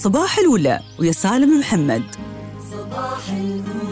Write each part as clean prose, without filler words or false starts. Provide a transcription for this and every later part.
صباح الأولى ويا سالم محمد. صباح الأولى.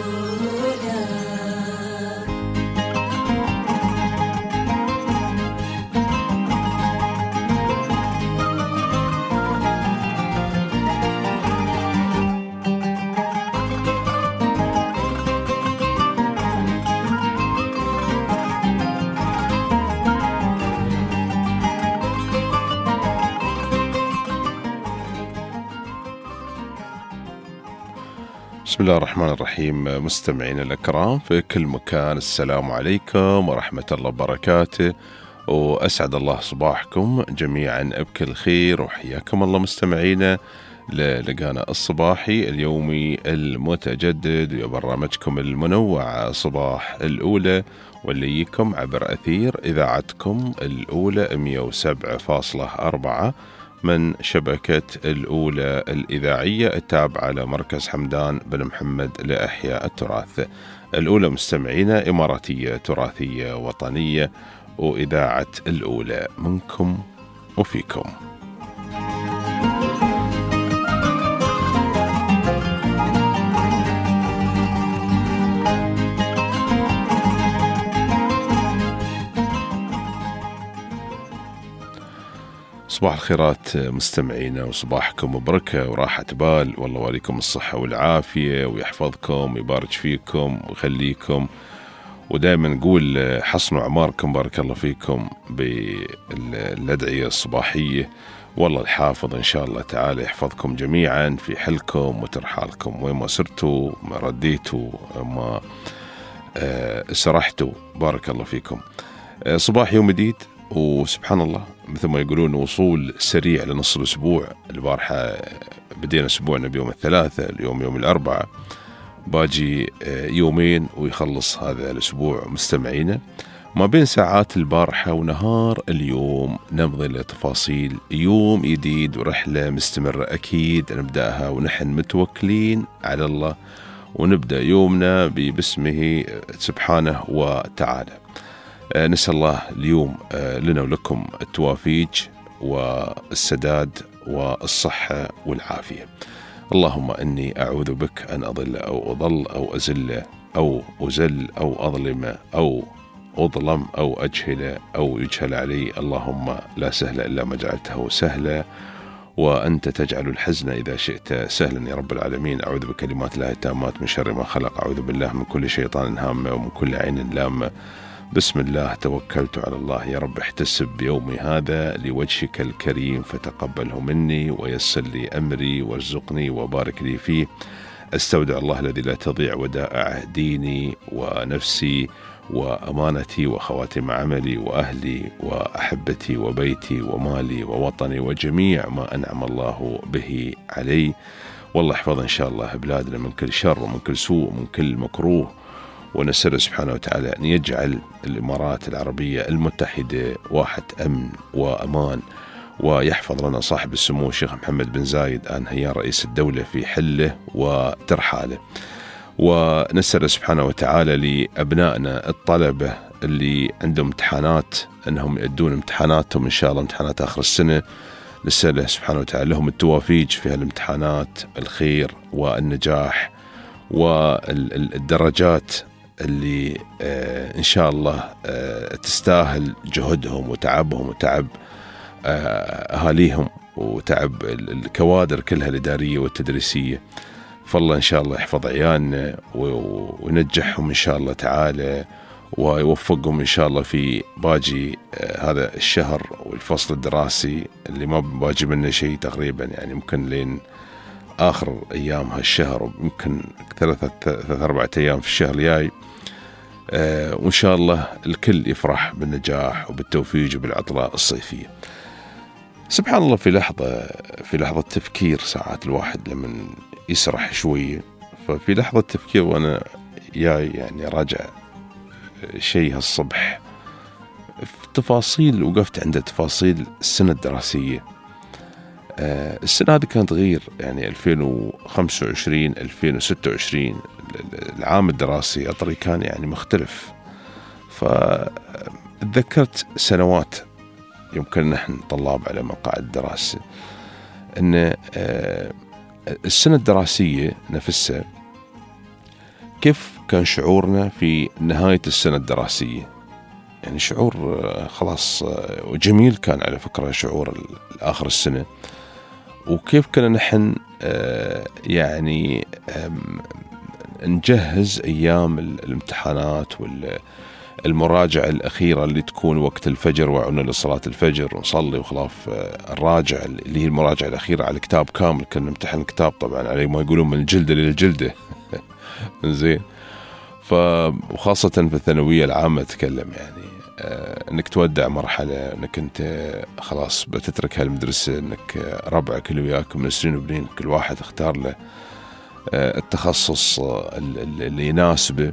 بسم الله الرحمن الرحيم. مستمعين الأكرام في كل مكان، السلام عليكم ورحمة الله وبركاته، وأسعد الله صباحكم جميعا بكل خير، وحياكم الله مستمعينا للقانا الصباحي اليومي المتجدد وبرنامجكم المنوع صباح الأولى، واللي يجيكم عبر أثير إذاعتكم الأولى 107.4 من شبكة الأولى الإذاعية التابعة لمركز حمدان بن محمد لإحياء التراث. الأولى مستمعينا إماراتية تراثية وطنية، وإذاعة الأولى منكم وفيكم. صباح الخيرات مستمعينا، وصباحكم بركة وراحة بال، والله وعليكم الصحة والعافية، ويحفظكم ويبارك فيكم ويخليكم، ودائما نقول حصنوا أعماركم بارك الله فيكم بالأدعية الصباحية، والله الحافظ إن شاء الله تعالى يحفظكم جميعا في حلكم وترحالكم، وين ما سرتوا ما رديتوا ما سرحتوا بارك الله فيكم. صباح يوم جديد، وسبحان الله مثل ما يقولون وصول سريع لنص الأسبوع. البارحة بدينا أسبوعنا بيوم الثلاثاء، اليوم يوم الأربعاء، باجي يومين ويخلص هذا الأسبوع. مستمعينا ما بين ساعات البارحة ونهار اليوم نمضي لتفاصيل يوم جديد ورحلة مستمرة أكيد نبدأها ونحن متوكلين على الله، ونبدأ يومنا باسمه سبحانه وتعالى. نسأل الله اليوم لنا ولكم التوافيج والسداد والصحة والعافية. اللهم إني أعوذ بك أن أضل أو أضل أو أزل أو أزل أو أظلم أو أظلم أو أجهل أو يجهل علي. اللهم لا سهل إلا ما جعلته سهلا، وأنت تجعل الحزن إذا شئت سهلا يا رب العالمين. أعوذ بكلمات الله التامات من شر ما خلق، أعوذ بالله من كل شيطان هامة ومن كل عين لامة. بسم الله توكلت على الله، يا رب احتسب بيومي هذا لوجهك الكريم فتقبله مني ويسر لي أمري وارزقني وبارك لي فيه. استودع الله الذي لا تضيع ودائعه ديني ونفسي وأمانتي وخواتم عملي وأهلي وأحبتي وبيتي ومالي ووطني وجميع ما أنعم الله به علي. والله احفظ إن شاء الله بلادنا من كل شر ومن كل سوء ومن كل مكروه، ونسأل سبحانه وتعالى أن يجعل الإمارات العربية المتحدة واحة أمن وأمان، ويحفظ لنا صاحب السمو الشيخ محمد بن زايد آل نهيان رئيس الدولة في حله وترحاله. ونسأل سبحانه وتعالى لأبنائنا الطلبة اللي عندهم امتحانات أنهم يؤدون امتحاناتهم إن شاء الله، امتحانات آخر السنة. نسأل سبحانه وتعالى لهم التوافيج في هالامتحانات، الخير والنجاح والدرجات اللي إن شاء الله تستاهل جهدهم وتعبهم وتعب أهاليهم وتعب الكوادر كلها الإدارية والتدريسية. فالله إن شاء الله يحفظ عيالنا وينجحهم إن شاء الله تعالى، ويوفقهم إن شاء الله في باجي هذا الشهر والفصل الدراسي اللي ما باجي منه شيء تقريبا، يعني ممكن لين آخر أيام هالشهر، ويمكن 3-4 أيام في الشهر الجاي. وإن شاء الله الكل يفرح بالنجاح وبالتوفيق وبالعطلة الصيفية. سبحان الله في لحظة تفكير ساعات الواحد لما يسرح شوية، ففي لحظة تفكير وأنا جاي يعني راجع شيء هالصبح في تفاصيل، وقفت عند تفاصيل السنة الدراسية. السنة هذه كانت غير، يعني 2025-2026 العام الدراسي أطري كان يعني مختلف. فتذكرت سنوات يمكن نحن طلاب على مقاعد الدراسة أن السنة الدراسية نفسها كيف كان شعورنا في نهاية السنة الدراسية. يعني شعور خلاص وجميل كان على فكرة شعور آخر السنة، وكيف كنا نحن يعني نجهز أيام الامتحانات والمراجعة الأخيرة اللي تكون وقت الفجر، وعنا لصلاة الفجر ونصلي وخلاص الراجع اللي هي المراجعة الأخيرة على كتاب كامل. كنا نمتحن كتاب طبعا عليه ما يقولون من الجلدة للجلدة زين. وخاصة في الثانوية العامة أتكلم يعني انك تودع مرحلة انك انت خلاص بتترك هالمدرسة، انك ربعك اللي وياك من سنين وبنين كل واحد اختار له التخصص اللي يناسبه.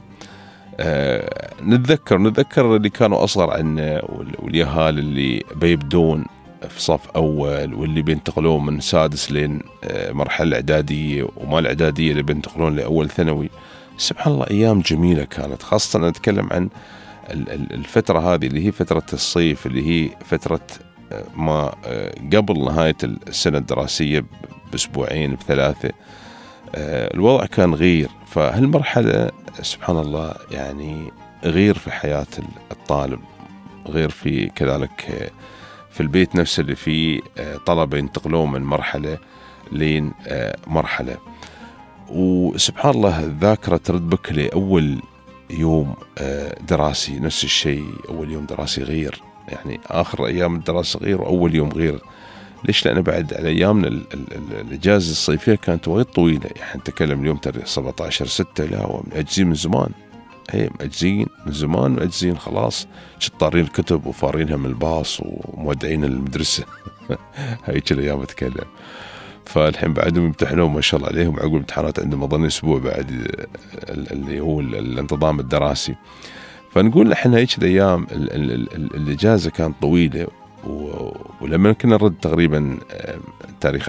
نتذكر اللي كانوا اصغر عنا واليهال اللي بيبدون في صف اول، واللي بينتقلون من سادس لين مرحلة اعدادية، وما الاعدادية اللي بينتقلون لاول ثانوي. سبحان الله ايام جميلة كانت، خاصة أنا اتكلم عن الفترة هذه اللي هي فترة الصيف، اللي هي فترة ما قبل نهاية السنة الدراسية بأسبوعين بثلاثة. الوضع كان غير، فهالمرحلة سبحان الله يعني غير في حياة الطالب، غير في كذلك في البيت نفسه اللي فيه طلبة ينتقلون من مرحلة لين مرحلة. وسبحان الله الذاكرة ترد بك لأول يوم دراسي، نفس الشيء أول يوم دراسي غير، يعني آخر أيام الدراسة غير وأول يوم غير. ليش؟ لأن بعد على أيامنا الإجازة الصيفية كانت وايد طويلة، يعني نتكلم اليوم تاريخ 17/6، لا مأجزين من زمان، مأجزين من زمان، مأجزين خلاص، طارين الكتب وفارينها من الباص ومودعين المدرسة هايك الأيام أتكلم. فالحين بعدهم يمتحنون ما شاء الله عليهم، عقب الامتحانات عندهم أظن أسبوع بعد اللي هو الانتظام الدراسي. فنقول احنا هيك الأيام الإجازة كانت طويلة، ولما كنا نرد تقريبا تاريخ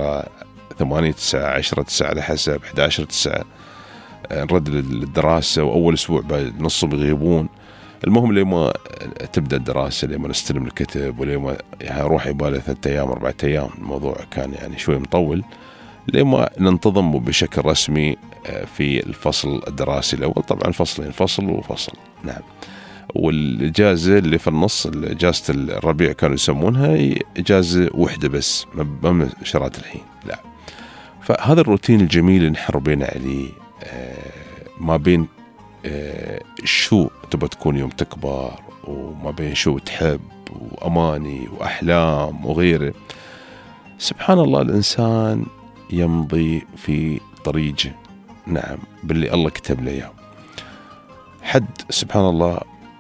10/8/9 على حسب 11/9 نرد للدراسة، وأول أسبوع بعد نص بيغيبون. المهم لما تبدأ الدراسة، لما نستلم الكتب، ولما يعني أروح يبالي 3 أيام 4 أيام، الموضوع كان يعني شوي مطول لما ننتظم بشكل رسمي في الفصل الدراسي الأول. طبعا فصلين، فصل وفصل، نعم. والإجازة اللي في النص، إجازة الربيع كانوا يسمونها إجازة وحدة بس، ما شرات الحين، لا. فهذا الروتين الجميل اللي نحن ربينا عليه ما بين شو تبى تكون يوم تكبر، وما بين شو تحب، وأماني وأحلام وغيره. سبحان الله الإنسان يمضي في طريقه، نعم، باللي الله كتب له إياه. حد سبحان الله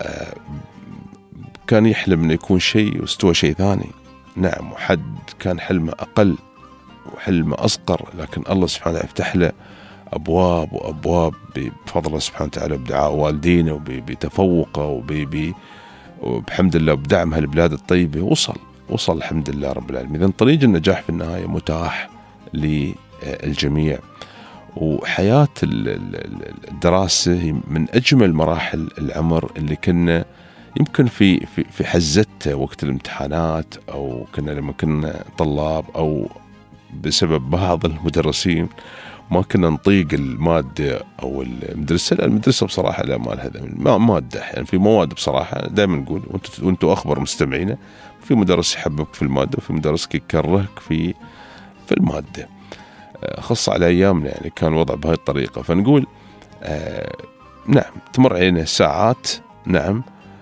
كان يحلم أن يكون شيء واستوى شيء ثاني، نعم. وحد كان حلمه أقل وحلمه أصغر، لكن الله سبحانه يفتح له أبواب وأبواب بفضله سبحانه وتعالى، بدعاء والدينه وبتفوقه وبحمد الله بدعم هالبلاد الطيبة، وصل الحمد لله رب العالمين. إذن طريق النجاح في النهاية متاح للجميع. وحياة الدراسة من أجمل مراحل العمر اللي كنا يمكن في حزتها وقت الامتحانات، أو كنا لما كنا طلاب، أو بسبب بعض المدرسين ما كنا نطيق المادة أو المدرسة. لا، المدرسة بصراحة لا، ما لها مادة. يعني في مواد بصراحة دائما نقول، وانتوا أخبر مستمعين، في مدرس يحبك في المادة، وفي مدرس يكرهك في المادة. خاصة على أيامنا يعني كان الوضع بهاي الطريقة. فنقول نعم تمر علينا ساعات، نعم،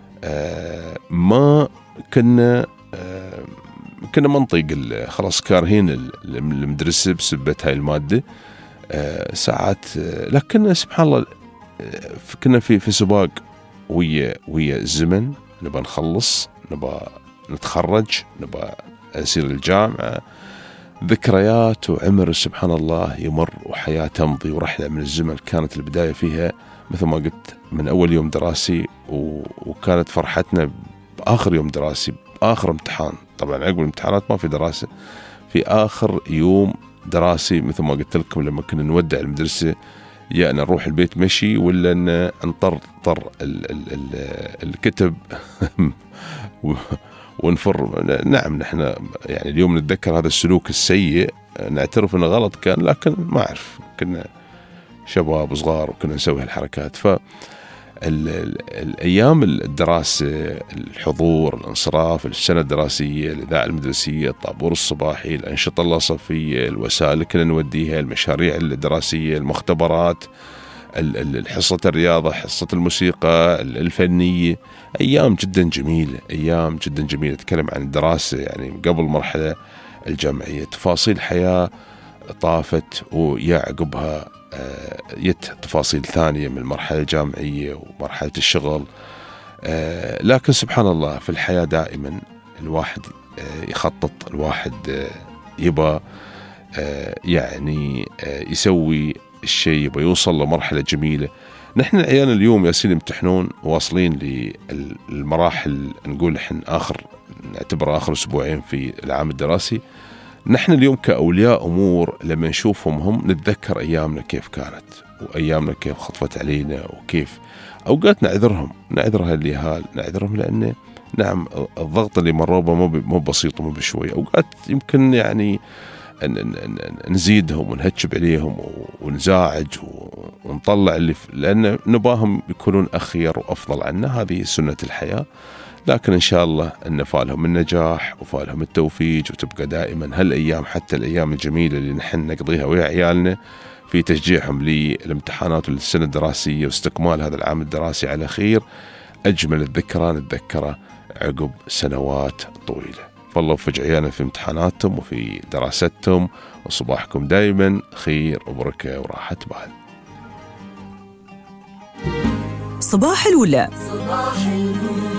ما كنا ما نطيق، خلاص كارهين المدرسة بسبة هاي المادة ساعات. لكن سبحان الله كنا في سباق ويا الزمن، نبى نخلص، نبى نتخرج، نبى نسير الجامعة. ذكريات وعمر سبحان الله يمر، وحياة تمضي، ورحلة من الزمن كانت البداية فيها مثل ما قلت من أول يوم دراسي، وكانت فرحتنا بآخر يوم دراسي، بآخر امتحان. طبعا عقب الامتحانات ما في دراسة، في آخر يوم دراسي مثل ما قلت لكم لما كنا نودع المدرسة، يا أن نروح البيت مشي، ولا أن نطر الكتب ونفر. نعم نحن يعني اليوم نتذكر هذا السلوك السيء، نعترف انه غلط كان، لكن ما أعرف، كنا شباب صغار وكنا نسوي هالحركات. الأيام الدراسة، الحضور، الانصراف، السنة الدراسية، الإذاعة المدرسية، الطابور الصباحي، الأنشطة اللاصفية، الوسائل اللي كنا نوديها، المشاريع الدراسية، المختبرات، حصة الرياضة، حصة الموسيقى الفنية، أيام جدا جميلة، أيام جدا جميلة. أتكلم عن الدراسة يعني قبل مرحلة الجامعية، تفاصيل حياة طافت ويعقبها يت تفاصيل ثانية من المرحلة الجامعية ومرحلة الشغل. لكن سبحان الله في الحياة دائما الواحد يخطط، الواحد يبى يعني يسوي الشيء، يبى يوصل لمرحلة جميلة. نحن العيال اليوم ياسين يمتحنون، واصلين للمراحل، نقول نحن نعتبر آخر أسبوعين في العام الدراسي. نحن اليوم كأولياء أمور لما نشوفهم هم نتذكر أيامنا كيف كانت، وأيامنا كيف خطفت علينا، وكيف أوقات نعذرها اليهال، نعذرهم لأنه نعم الضغط اللي مروا به مو بسيط ومو بشوي. أوقات يمكن يعني نزيدهم ونهجب عليهم ونزاعج ونطلع لأن نباهم يكونون أخير وأفضل عنا. هذه سنة الحياة، لكن إن شاء الله أن فالهم النجاح وفالهم التوفيق، وتبقى دائما هالأيام حتى الأيام الجميلة اللي نحن نقضيها ويا عيالنا في تشجيعهم للامتحانات والسنة الدراسية واستكمال هذا العام الدراسي على خير. أجمل الذكرى نتذكره عقب سنوات طويلة. فالله يوفق عيالنا في امتحاناتهم وفي دراستهم، وصباحكم دائما خير وبركة وراحة بال. صباح الولا. صباح الولا.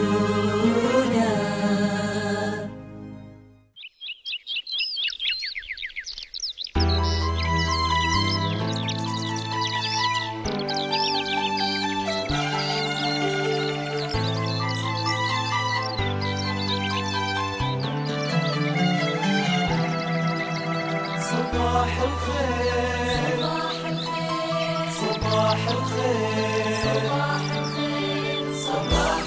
صباح الخير، صباح الخير، صباح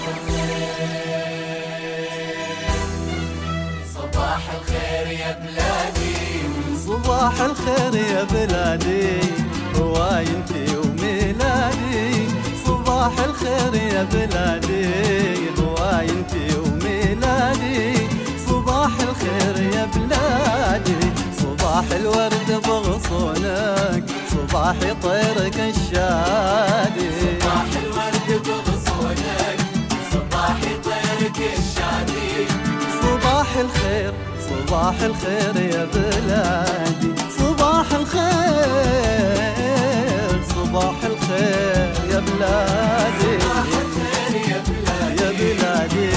الخير، صباح الخير يا بلادي، صباح الخير يا بلادي، روايتي وميلادي. صباح الخير يا بلادي، روايتي وميلادي. صباح الخير يا بلادي، صباح الورد بغصونك، صباح طيرك الشادي. صباح الورد بغصونك، صباح طيرك الشادي. صباح الخير، صباح الخير يا بلادي، صباح الخير، صباح الخير يا بلادي، صباح الخير يا بلادي، يا بلادي.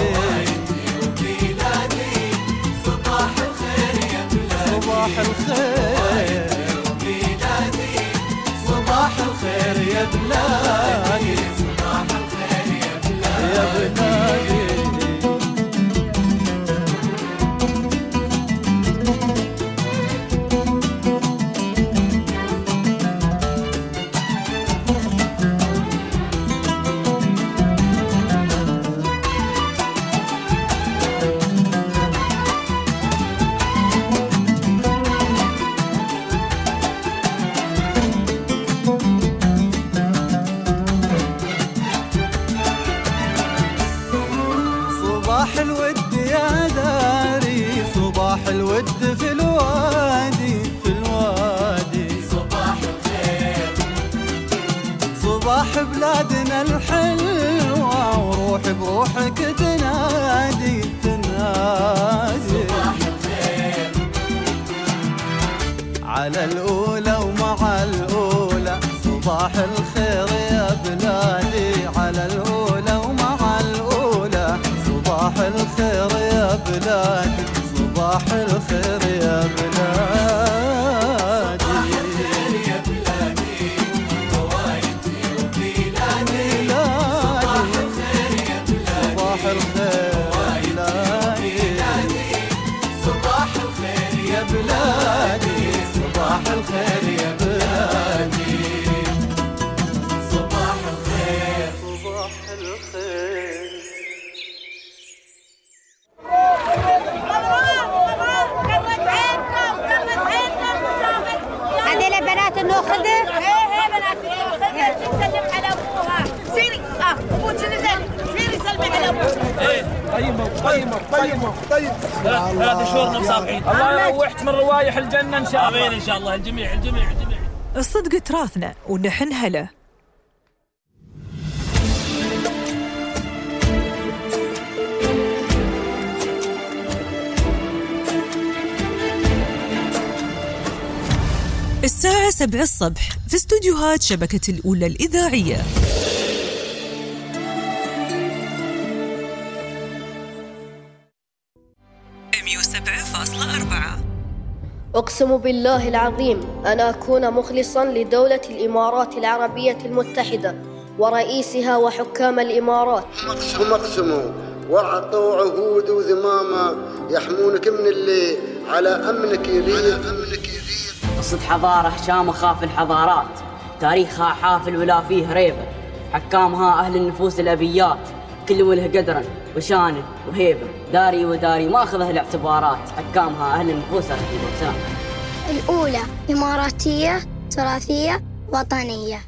صباح الخير وميلادي، صباح الخير يا بلادي، صباح الخير يا بلادي، يا بلادي. صباح الود يا داري، صباح الود في الوادي، في الوادي. صباح الخير، صباح بلادنا الحلوة، وروح بروحك تنادي، تنادي. صباح الخير على الأولى ومع الأولى، صباح الخير يا بلادي، على الأولى ومع الأولى. صباح الخير يا بلادي، صباح الخير يا بلادي، صباح الخير يا بلادي، روايتي وميلادي. صباح الخير يا بلادي، صباح الخير يا بلادي، صباح الخير يا بلادي، صباح الخير يا بلادي، صباح الخير، صباح الخير. طيب هذا شهورنا مسامحين. الله يروحت من روايح الجنة إن شاء الله. إن شاء الله الجميع. الصدق تراثنا ونحن هلا. الساعة 7 الصبح في استوديوهات شبكة الأولى الإذاعية. أقسم بالله العظيم أن أكون مخلصاً لدولة الإمارات العربية المتحدة ورئيسها وحكام الإمارات. هم أقسموا وأعطوا عهود وذمامة يحمونك من اللي على أمنك يغير. قصة حضارة شامخة خاف الحضارات، تاريخها حافل ولا فيه ريبة، حكامها أهل النفوس الأبيات، كل وله قدرا وشان وهيبة، داري وداري ما أخذها الاعتبارات، حكامها أهل النفوس الأبيات. الأولى إماراتية تراثية وطنية.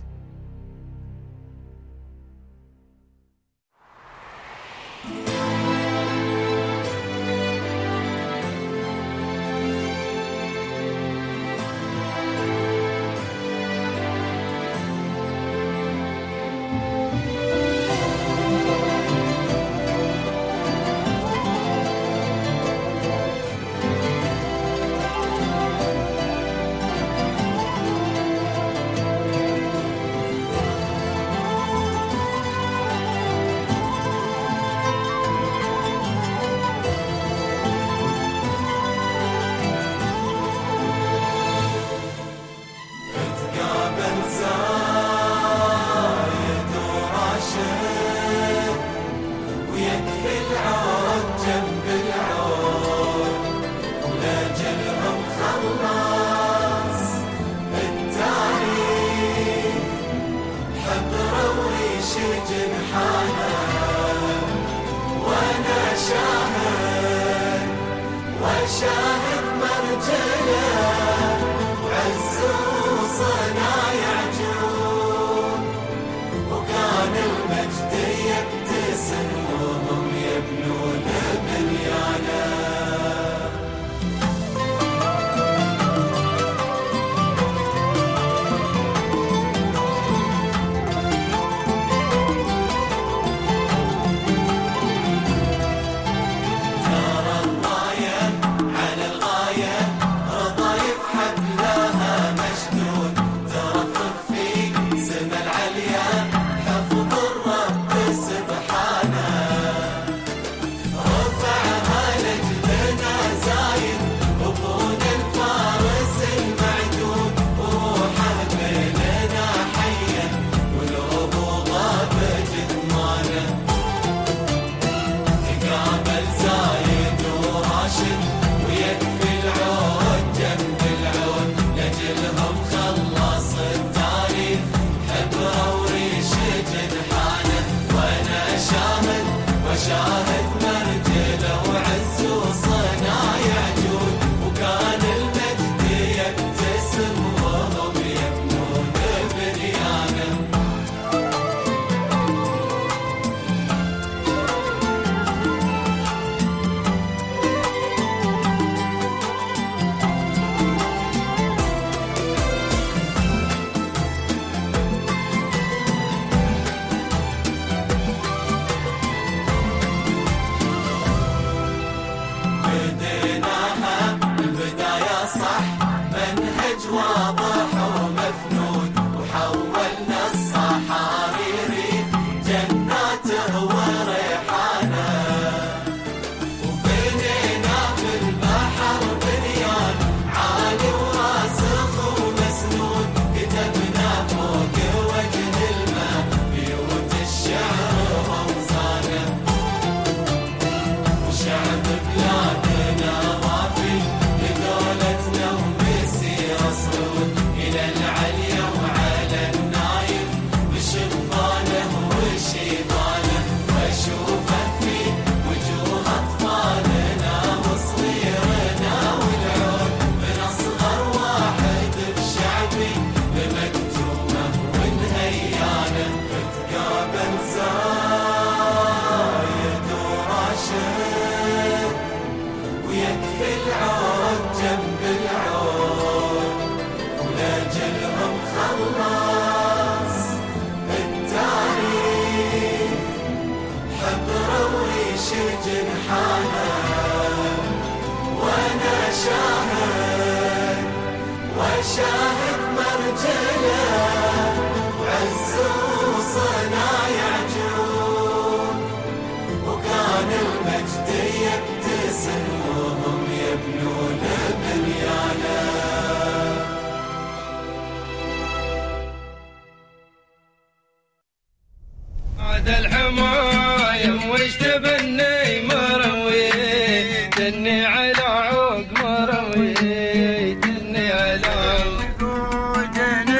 بعد الحمايم وش تبني مروي تني على عوق مروي تني على عوق نقود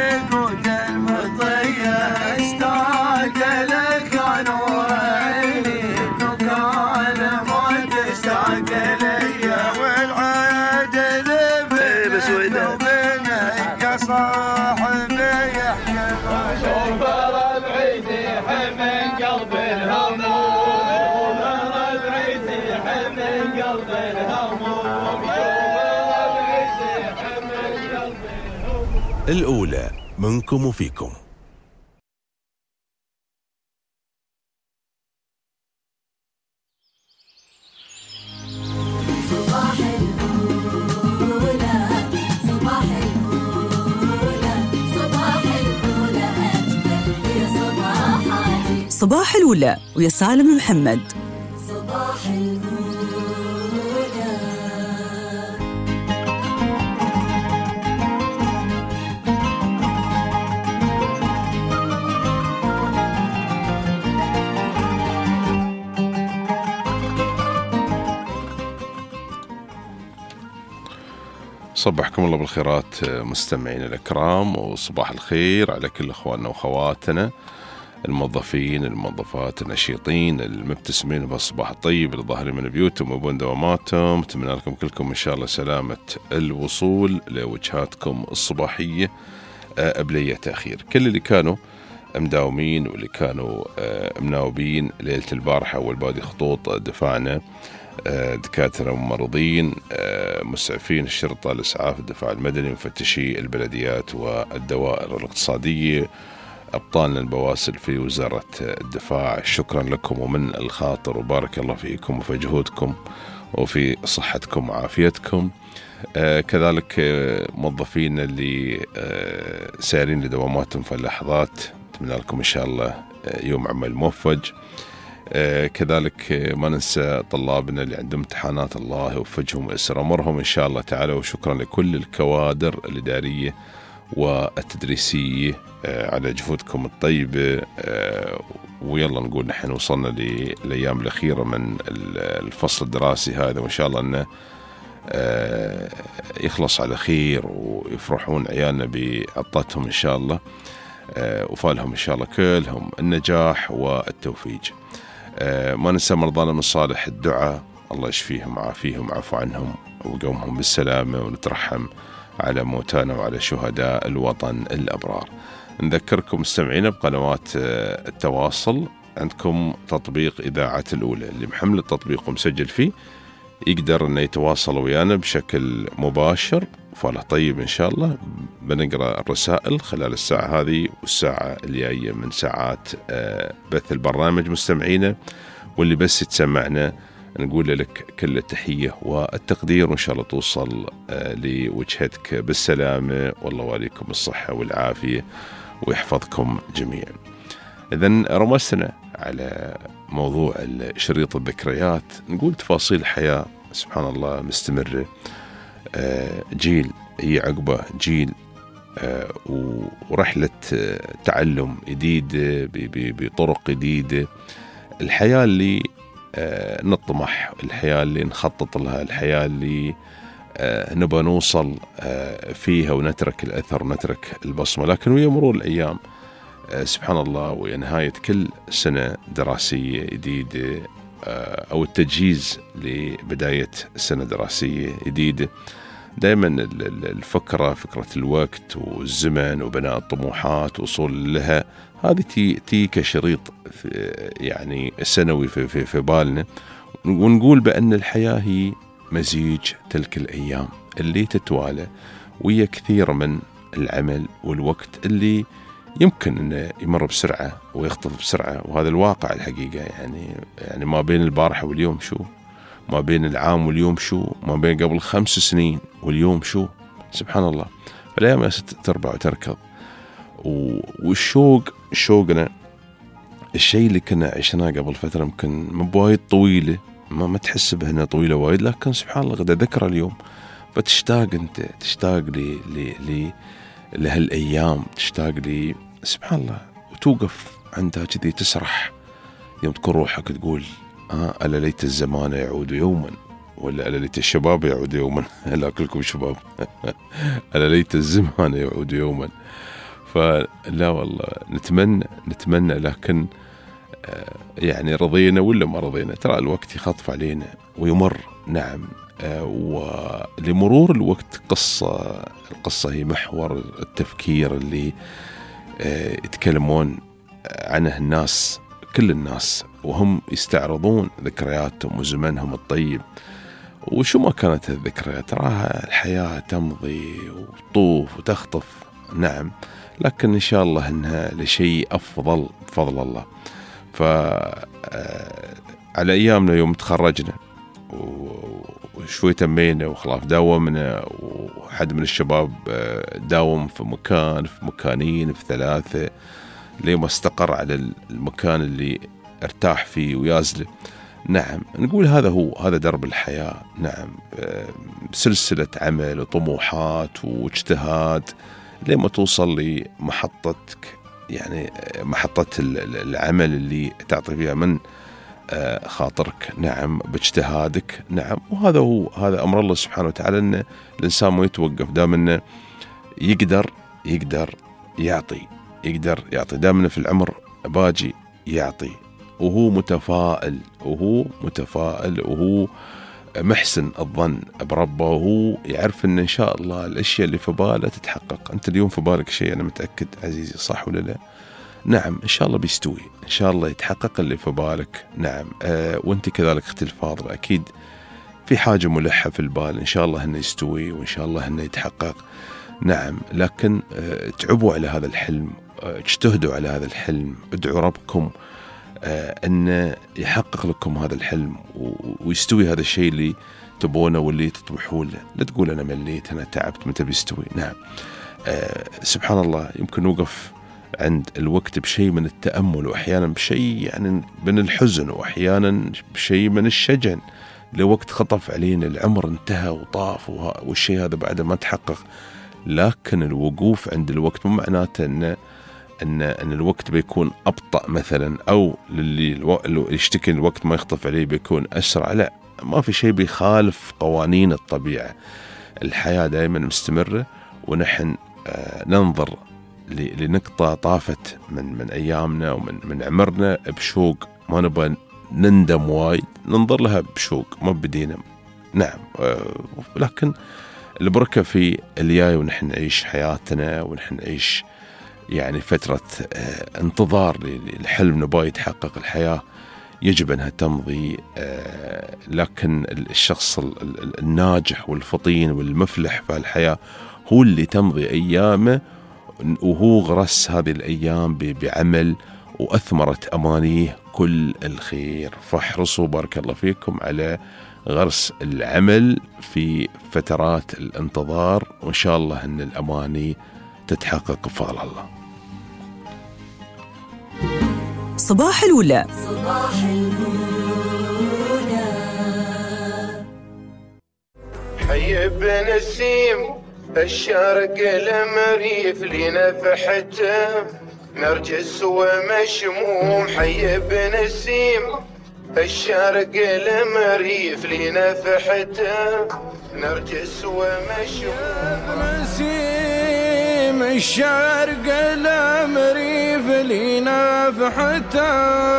المطية اشتاق لك انا وعيني وكان ما تشتاق لي والعدل بيني وبينك يا صاحبي شوف ربعي يزيح من قلب الهموم ربعي يزيح من قلب الهموم ربعي يزيح من قلب الهموم. الأولى منكم وفيكم. صباح الأولى صباح الأولى صباح الأولى أجمل في صباحاتي. صباح الأولى ويا سالم محمد. صباح الأولى. صبحكم الله بالخيرات مستمعين الأكرام، وصباح الخير على كل أخواننا وأخواتنا الموظفين الموظفات النشيطين المبتسمين بالصباح الطيب الظاهرين من بيوتهم وبين دواماتهم. أتمنى لكم كلكم إن شاء الله سلامة الوصول لوجهاتكم الصباحية بلي تأخير. كل اللي كانوا مداومين واللي كانوا مناوبين ليلة البارحة والبادي خطوط دفاعنا، دكاترة وممرضين، مسعفين الشرطة، الإسعاف، الدفاع المدني، مفتشي البلديات والدوائر الاقتصادية، أبطالنا البواسل في وزارة الدفاع، شكرا لكم ومن الخاطر وبارك الله فيكم وفي جهودكم وفي صحتكم وعافيتكم. كذلك موظفين اللي سائرين لدواماتهم في اللحظات، أتمنى لكم إن شاء الله يوم عمل موفق. كذلك ما ننسى طلابنا اللي عندهم امتحانات، الله يوفقهم ويسر أمرهم إن شاء الله تعالى. وشكرا لكل الكوادر الإدارية والتدريسية على جهودكم الطيبة. ويلا نقول نحن وصلنا للأيام الأخيرة من الفصل الدراسي هذا، وإن شاء الله أنه يخلص على خير ويفرحون عيالنا بعطتهم إن شاء الله، وفالهم إن شاء الله كلهم النجاح والتوفيق. ما ننسى مرضانا من صالح الدعاء، الله يشفيهم وعافيهم وعفو عنهم وقومهم بالسلامة، ونترحم على موتانا وعلى شهداء الوطن الأبرار. نذكركم مستمعين بقنوات التواصل، عندكم تطبيق إذاعة الأولى اللي محمل التطبيق ومسجل فيه يقدر أنه يتواصل ويانا بشكل مباشر، فله طيب إن شاء الله بنقرأ الرسائل خلال الساعة هذه والساعة الجاية من ساعات بث البرنامج مستمعينا. واللي بس يتسمعنا نقول لك كل التحية والتقدير، وإن شاء الله توصل لوجهتك بالسلامة، والله وعليكم الصحة والعافية ويحفظكم جميعا. إذن رمسنا على موضوع شريط الذكريات، نقول تفاصيل الحياة سبحان الله مستمرة، جيل هي عقبة جيل، ورحلة تعلم جديدة بطرق جديدة. الحياة اللي نطمح، الحياة اللي نخطط لها، الحياة اللي نبغى نوصل فيها ونترك الأثر ونترك البصمة. لكن ويا مرور الأيام سبحان الله ويا نهاية كل سنة دراسية جديدة أو التجهيز لبداية سنة دراسية جديدة، دائما الفكرة فكرة الوقت والزمن وبناء الطموحات وصول لها، هذه تي كشريط يعني سنوي في بالنا، ونقول بأن الحياة هي مزيج تلك الأيام اللي تتوالى ويا كثير من العمل والوقت اللي يمكن أنه يمر بسرعة ويخطف بسرعة. وهذا الواقع الحقيقة، يعني ما بين البارحة واليوم شو، ما بين العام واليوم شو، ما بين قبل 5 سنين واليوم شو، سبحان الله. فالأيام تربع وتركض، شوقنا الشيء اللي كنا عشناه قبل فترة يمكن من بوايد طويلة، ما تحس بهنا طويلة وايد، لكن سبحان الله قد ذكر اليوم فتشتاق، أنت تشتاق لهالأيام، تشتاق لي سبحان الله، وتوقف عندها كذي تسرح يوم تكون روحك تقول ألا ليت الزمان يعود يوما، ولا ألا ليت الشباب يعود يوما لا كلكم شباب ألا ليت الزمان يعود يوما. فلا والله نتمنى لكن يعني رضينا ولا ما رضينا، ترى الوقت يخطف علينا ويمر. نعم. ولمرور الوقت القصة هي محور التفكير اللي يتكلمون عنه الناس، كل الناس، وهم يستعرضون ذكرياتهم وزمنهم الطيب وشو ما كانت الذكريات. تراها الحياة تمضي وتطوف وتخطف. نعم. لكن إن شاء الله أنها لشيء أفضل بفضل الله. على أيامنا يوم تخرجنا وشوي تمينا وخلاص داومنا، وحد من الشباب داوم في مكان، في مكانين، في 3، لما استقر على المكان اللي ارتاح فيه ويازله. نعم. نقول هذا درب الحياة. نعم. سلسلة عمل وطموحات واجتهاد لما توصل لمحطتك، يعني محطة العمل اللي تعطي فيها من خاطرك. نعم. باجتهادك. نعم. هذا أمر الله سبحانه وتعالى، أن الإنسان ما يتوقف، دام أنه يقدر يعطي دام في العمر باجي يعطي، وهو متفائل وهو محسن الظن بربه، وهو يعرف أن إن شاء الله الأشياء اللي في باله تتحقق. أنت اليوم في بالك شيء، أنا متأكد عزيزي، صح ولا لا؟ نعم. إن شاء الله بيستوي، إن شاء الله يتحقق اللي في بالك. نعم. وأنت كذلك أختي الفاضلة، أكيد في حاجة ملحة في البال، إن شاء الله أنه يستوي وإن شاء الله أنه يتحقق. نعم. لكن تعبوا على هذا الحلم، اجتهدوا على هذا الحلم، ادعوا ربكم أن يحقق لكم هذا الحلم ويستوي هذا الشيء اللي تبونه واللي تطمحون له. لا تقول أنا مليت، أنا تعبت، متى بيستوي. نعم. سبحان الله، يمكن نوقف عند الوقت بشيء من التأمل، وأحيانا بشيء يعني من الحزن، وأحيانا بشيء من الشجن. لوقت خطف علينا، العمر انتهى وطاف والشيء هذا بعد ما تحقق. لكن الوقوف عند الوقت مو معناته أن الوقت بيكون أبطأ مثلا، أو للي يشتكي الوقت ما يخطف عليه بيكون أسرع. لا، ما في شيء بيخالف قوانين الطبيعة. الحياة دائما مستمرة، ونحن ننظر لنقطة طافت من أيامنا ومن عمرنا بشوق، ما نبغى نندم وايد، ننظر لها بشوق ما بدينا. نعم. لكن البركة في الجاي، ونحن نعيش حياتنا، ونحن نعيش يعني فترة انتظار للحلم نبغى يتحقق. الحياة يجب أنها تمضي، لكن الشخص الناجح والفطين والمفلح في الحياة هو اللي تمضي أيامه، وهو غرس هذه الأيام بعمل وأثمرت أمانيه كل الخير. فاحرصوا بارك الله فيكم على غرس العمل في فترات الانتظار، وإن شاء الله أن الأماني تتحقق بفضل الله. صباح الولاء. صباح الولاء. حي بن السيم الشرق المريف لنا فحته نرجس ومشموم. حي بن السيم الشرق المريف لنا فحته نرجس ومشموم. نسيم الشرق المريف لنا فحته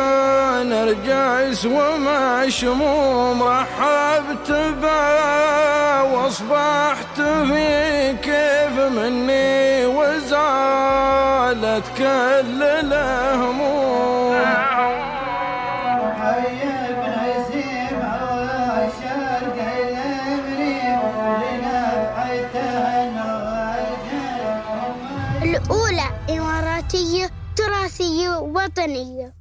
نرجس ومشموم. رحبت به واصبحت في كيف مني وزالت كل الهموم. الأولى إماراتية تراثية وطنية.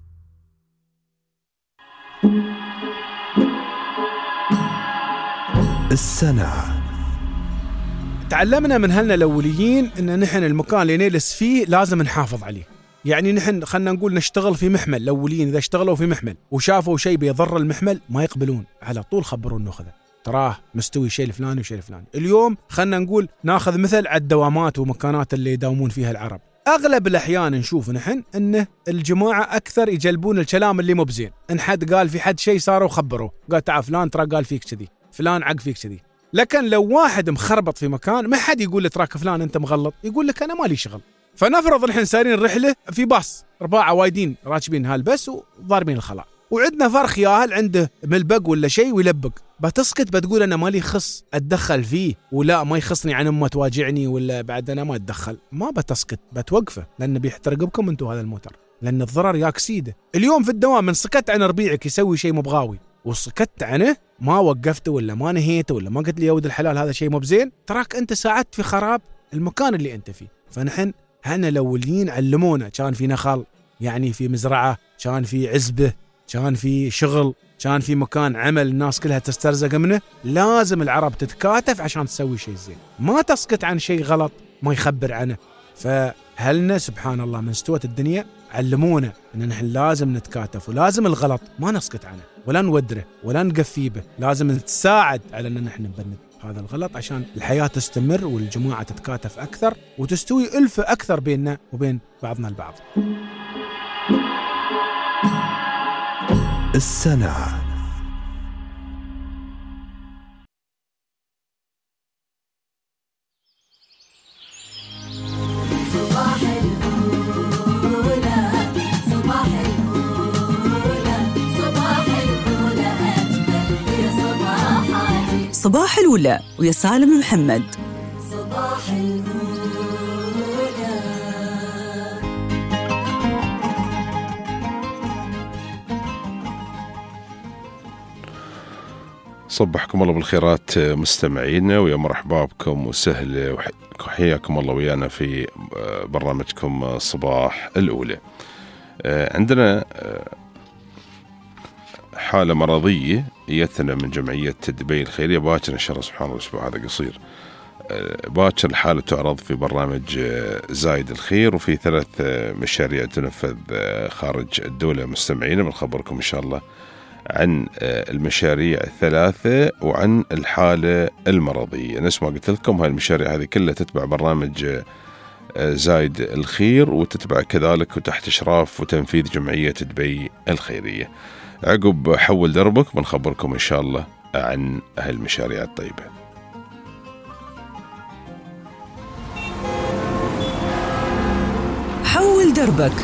السنة. تعلمنا من هلنا الأوليين إن نحن المكان اللي نجلس فيه لازم نحافظ عليه. يعني نحن خلنا نقول نشتغل في محمل، الأوليين إذا اشتغلوا في محمل وشافوا شيء بيضر المحمل ما يقبلون، على طول خبروا النخذة تراه مستوي شيء الفلاني وشيء الفلاني. اليوم خلنا نقول ناخذ مثل على الدوامات ومكانات اللي يداومون فيها العرب، أغلب الأحيان نشوف نحن أن الجماعة أكثر يجلبون الكلام اللي مو بزين. إن حد قال في حد شيء صار وخبره، قال تعال فلان ترى قال فيك كذي، فلان عق فيك كذي. لكن لو واحد مخربط في مكان ما حد يقول له تراك فلان أنت مغلط، يقول لك أنا مالي شغل. فنفرض نحن سارين رحلة في باص 4 وايدين راكبين هالبس وضاربين الخلاء، وعندنا فرخ ياهل عنده ملبق ولا شيء ويلبق، بتسكت بتقول أنا مالي خص أتدخل فيه، ولا ما يخصني عن أمه تواجعني ولا بعد أنا ما أتدخل؟ ما بتسكت، بتوقفه، لأن بيحترق بكم أنتم هذا الموتر، لأن الضرر ياكسيده. اليوم في الدوام من سكت عن ربيعك يسوي شيء مبغاوي وسكت عنه، ما وقفته ولا ما نهيته ولا ما قلت لي يا ولد الحلال هذا شيء مو بزين، تراك أنت ساعدت في خراب المكان اللي أنت فيه. فنحن هنا الأولين علمونا، كان في نخل يعني في مزرعة، كان في عزبة، كان في شغل، كان في مكان عمل الناس كلها تسترزق منه، لازم العرب تتكاتف عشان تسوي شيء زين، ما تسكت عن شيء غلط ما يخبر عنه. فهلنا سبحان الله من استوت الدنيا علمونا ان نحن لازم نتكاتف، ولازم الغلط ما نسكت عنه ولا نودره ولا نقفيه به، لازم نتساعد على ان نحن نبند هذا الغلط عشان الحياة تستمر والجماعة تتكاتف أكثر وتستوي ألفة أكثر بيننا وبين بعضنا البعض. السنة صباح الأولى صباح الأولى صباح الأولى أجمل في صباحاتي. صباح الأولى ويا سالم محمد. صباح الأولى. صبحكم الله بالخيرات مستمعينا، ويا مرحبا بكم وسهلا وحياكم الله ويانا في برنامجكم صباح الأولى. عندنا حالة مرضية جتنا من جمعية دبي الخيرية باكر إن شاء الله سبحان الله، الأسبوع هذا قصير. باكر الحالة تعرض في برنامج زايد الخير، وفي 3 مشاريع تنفذ خارج الدولة. مستمعينا بنخبركم إن شاء الله عن المشاريع 3 وعن الحالة المرضية. نفس ما قلت لكم هاي المشاريع هذه كلها تتبع برنامج زايد الخير، وتتبع كذلك وتحت إشراف وتنفيذ جمعية دبي الخيرية. عقب حول دربك بنخبركم إن شاء الله عن هاي المشاريع الطيبة. حول دربك.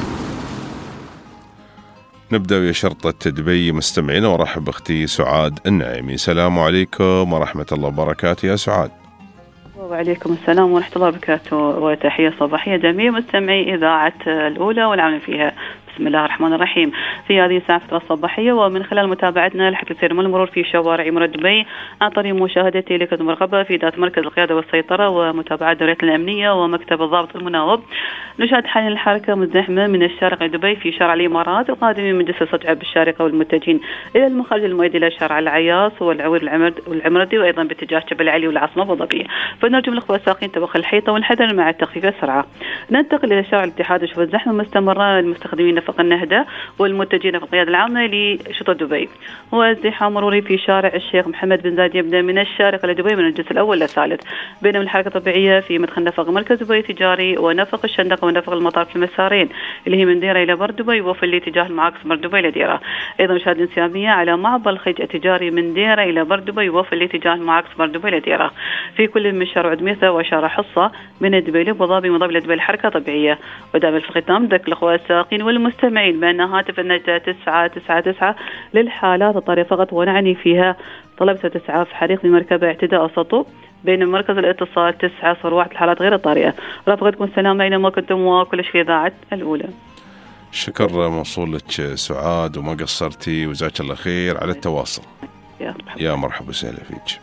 نبدأ ويا شرطة دبي مستمعين، ورحب بأختي سعاد النعيمي. السلام عليكم ورحمة الله وبركاته يا سعاد. وعليكم السلام ورحمة الله وبركاته، وتحية صباحية جميع مستمعي إذاعة الأولى والعاملين فيها. بسم الله الرحمن الرحيم. في هذه الساعة فترة الصباحية ومن خلال متابعتنا لحق السير من المرور في شوارع مدينة دبي عن طريق مشاهدتي لكتب مرغبة في ذات مركز القيادة والسيطرة ومتابعة دوريات الأمنية ومكتب الضابط المناوب، نشاهد حاليا الحركة مزدحمة من الشارقة دبي في شارع الإمارات القادمين من جسر صدعة بالشارقة والمتجهين إلى المخرج المؤدي إلى شارع العياص والعوير والعمردي، وأيضا باتجاه جبل علي والعاصمة أبو ظبي. فنرجو من الأخوة الساقين توخي الحيطة والحذر مع تخفيف السرعة. ننتقل إلى شارع الاتحاد وشوف الزحمة مستمرة المستخدمين نفق النهدة والمتجهين في القيادة العامة لشرطة دبي. وازدحام مروري في شارع الشيخ محمد بن زايد يبدأ من الشارقة لدبي من الجسر الأول للثالث، بينما الحركة طبيعية في مدخل نفق مركز دبي تجاري ونفق الشندقة ونفق المطار في المسارين اللي هي من ديرة إلى بر دبي وفي الاتجاه المعاكس بر دبي لديرة. أيضا مشاهد انسيابية على معبر الخيج التجاري من ديرة إلى بر دبي وفي الاتجاه المعاكس بر دبي لديرة. في كل من شارع عدميثة وشارع حصة من دبي لأبو ظبي مضاب لدبي الحركة طبيعية. ودائما في الختام ذكر الأخوة الساقين والمستمعين بأن هاتف النجدة 999 للحالات الطارئة فقط، ونعني فيها طلبت إسعاف حريق لمركبة اعتداء سطو، بين مركز الاتصال 901 الحالات غير الطارئة. رافقتكم السلامة أينما كنتم وكل شيء في إذاعة الأولى. شكر موصول لك سعاد وما قصرتي، وجزاك الله خير على التواصل. يا مرحبا وسهلا فيك.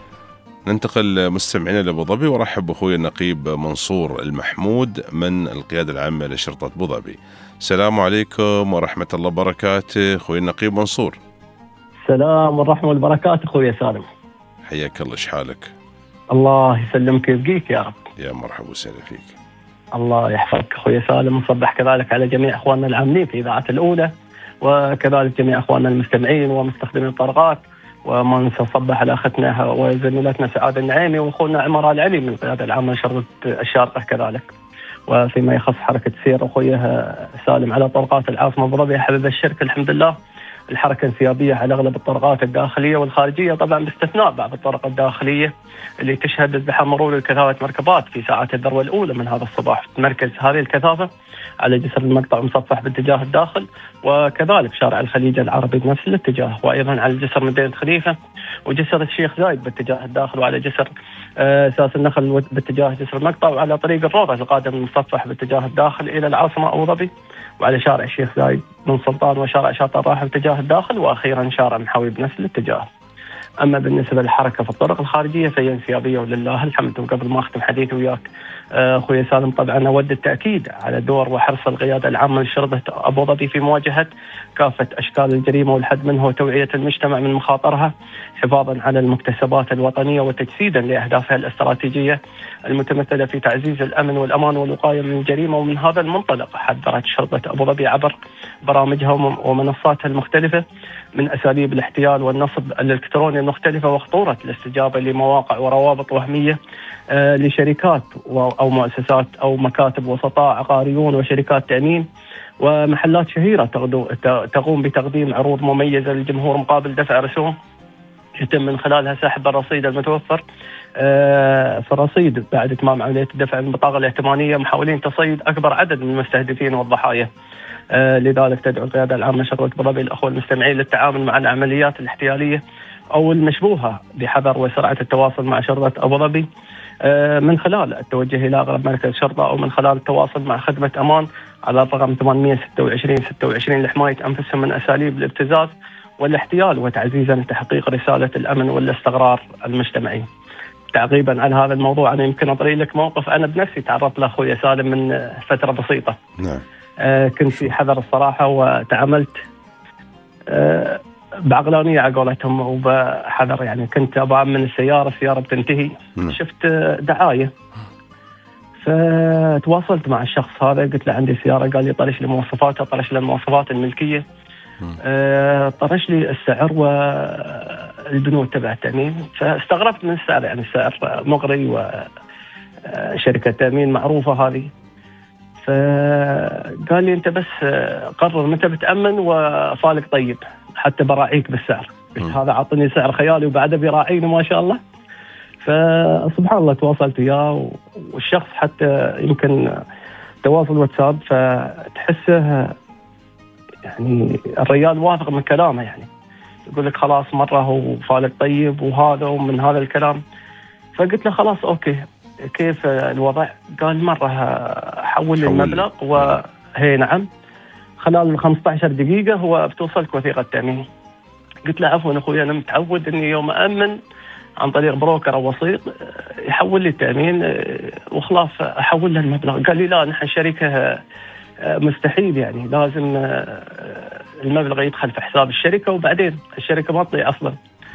ننتقل مستمعينا لأبو ظبي، ورحب بأخوي النقيب منصور المحمود من القيادة العامة لشرطة أبو ظبي. السلام عليكم ورحمة الله وبركاته أخوي النقيب منصور. السلام والرحمة والبركات أخوي سالم. حياك الله، شحالك؟ الله يسلمك ويبقيك يا رب. يا مرحبا وسهلا فيك. الله يحفظك أخوي سالم، ونصبح كذلك على جميع أخواننا العاملين في إذاعة الأولى، وكذلك جميع أخواننا المستمعين ومستخدمين الطرقات، وما نصبح على أختنا وزميلتنا سعاد النعيمي وأخونا عمر العلي من القيادة العامة لشرطة الشارقة كذلك. وفيما يخص حركة سير أخويه سالم على طرقات العاصمة أبو ظبي، حابب الشركة الحمد لله الحركة انسيابية على أغلب الطرقات الداخلية والخارجية، طبعا باستثناء بعض الطرق الداخلية اللي تشهد ازدحام مرور لكثافة مركبات في ساعات الذروة الأولى من هذا الصباح. تمركز هذه الكثافة على جسر المقطع مصفح باتجاه الداخل، وكذلك شارع الخليج العربي بنفس الاتجاه، وأيضا على جسر مدينة خليفة وجسر الشيخ زايد باتجاه الداخل، وعلى جسر أساس النخل باتجاه جسر المقطع، وعلى طريق الروضة القادم المصفح باتجاه الداخل إلى العاصمة أبو ظبي، وعلى شارع الشيخ زايد بن سلطان وشارع شاطئ الراحة باتجاه الداخل، وأخيرا شارع محاوي بنفس الاتجاه. أما بالنسبة للحركة في الطرق الخارجية فهي انسيابية ولله الحمد. وقبل ما أختم حديثي وياك أخوي سالم، طبعا أود التأكيد على دور وحرص القيادة العامة لشرطة أبو ظبي في مواجهة كافة أشكال الجريمة والحد منها وتوعية المجتمع من مخاطرها، حفاظا على المكتسبات الوطنية وتجسيدا لأهدافها الاستراتيجية المتمثلة في تعزيز الأمن والأمان والوقاية من الجريمة. ومن هذا المنطلق حذرت شرطة أبو ظبي عبر برامجها ومنصاتها المختلفة من أساليب الاحتيال والنصب الإلكتروني المختلفة، وخطورة الاستجابة لمواقع وروابط وهمية لشركات أو مؤسسات أو مكاتب وسطاء عقاريون وشركات تأمين ومحلات شهيرة تقوم بتقديم عروض مميزة للجمهور مقابل دفع رسوم يتم من خلالها سحب الرصيد المتوفر في الرصيد بعد إتمام عملية الدفع البطاقة الائتمانية، محاولين تصيد أكبر عدد من المستهدفين والضحايا. لذلك تدعو القيادة العامة شرطة أبو ظبي الأخوة المستمعين للتعامل مع العمليات الاحتيالية أو المشبوهة بحذر وسرعة التواصل مع شرطة أبو ظبي من خلال التوجه إلى أقرب مركز شرطة أو من خلال التواصل مع خدمة أمان على الرقم 826 لحماية أنفسهم من أساليب الابتزاز والاحتيال وتعزيزا لتحقيق رسالة الأمن والاستقرار المجتمعي. تعقيبا على هذا الموضوع أنا يمكن أطري لك موقف أنا بنفسي تعرضت له أخوي سالم من فترة بسيطة. نعم. كنت في حذر الصراحة وتعاملت بعقلانية على قولتهم وبحذر، يعني كنت أبغى من السيارة بتنتهي. شفت دعاية فتواصلت مع الشخص هذا، قلت له عندي سيارة، قال لي طرش لي مواصفاتها، طرش لي المواصفات الملكية، طرش لي السعر والبنود تبع التأمين. فاستغربت من السعر، يعني السعر مغري وشركة تأمين معروفة هذه. فقال لي أنت بس قرر متى بتأمن وفالك طيب حتى براعيك بالسعر. قلت هذا عطني سعر خيالي وبعده بيراعيني ما شاء الله. فسبحان الله تواصلت وياه، والشخص حتى يمكن تواصل واتساب فتحسه يعني الرجال واثق من كلامه، يعني يقول لك خلاص مرة هو فالك طيب وهذا ومن هذا الكلام. فقلت له خلاص أوكي كيف الوضع؟ قال مرة حول المبلغ وهي نعم خلال 15 دقيقة هو بتوصلك وثيقة تأمين. قلت له عفوا أخوي أنا متعود إني يوم أأمن عن طريق بروكر أو وسيط يحول لي التأمين وخلاص أحول له المبلغ. قال لي لا نحن شركة مستحيل، يعني لازم المبلغ يدخل في حساب الشركة وبعدين الشركة ما تطلع أصلا.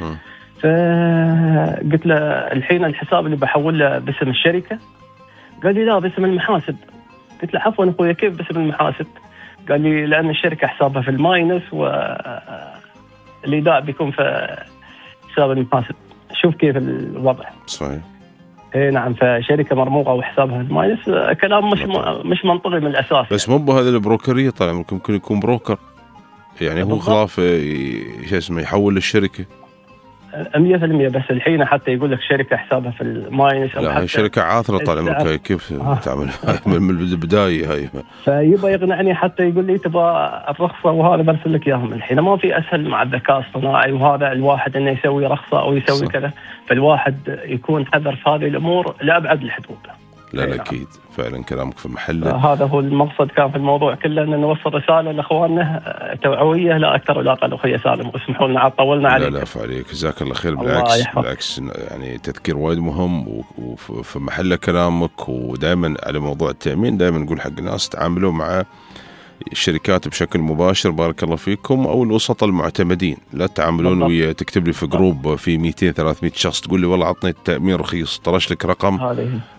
فقلت له الحين الحساب اللي بحول له باسم الشركة؟ قال لي لا باسم المحاسب. قلت له عفوا أخوي كيف باسم المحاسب؟ قال لي لأن الشركة حسابها في الماينس والإيداع بيكون في حساب المحاسب. شوف كيف الوضع. صحيح. اي نعم، فشركة مرموقة وحسابها الماينس، كلام مش منطقي من الأساس. بس مو بهذا البروكرية طبعا، ممكن يكون بروكر يعني هو خلاف شو اسمه يحول للشركة 100%. بس الحين حتى يقول لك شركة حسابها في الماينس، لا هي شركة عاثرة طال عمرك، كيف تعمل من البداية هاي. فيبغى يقنعني حتى يقول لي تبغى الرخصة وهذا برسل لك إياهم. الحين ما في أسهل مع الذكاء الصناعي وهذا الواحد إنه يسوي رخصة أو يسوي كذا، فالواحد يكون حذر في هذه الأمور لأبعد الحدود. لا أكيد فعلا كلامك في محله. هذا هو المقصد كان في الموضوع كله، أن نوصل رسالة لأخواننا توعوية لا أكثر ولا أقل. أخوي سالم اسمحوا لنا طولنا عليك. لا عليك، جزاك الله خير. بالعكس يعني تذكير وايد مهم وفي محله كلامك. ودائما على موضوع التأمين دائما نقول حق الناس تعاملوا مع الشركات بشكل مباشر بارك الله فيكم، أو الوسطاء المعتمدين. لا تعاملون ويا تكتب لي في جروب في 200-300 شخص تقول لي والله عطني التأمين رخيص، طرش لك رقم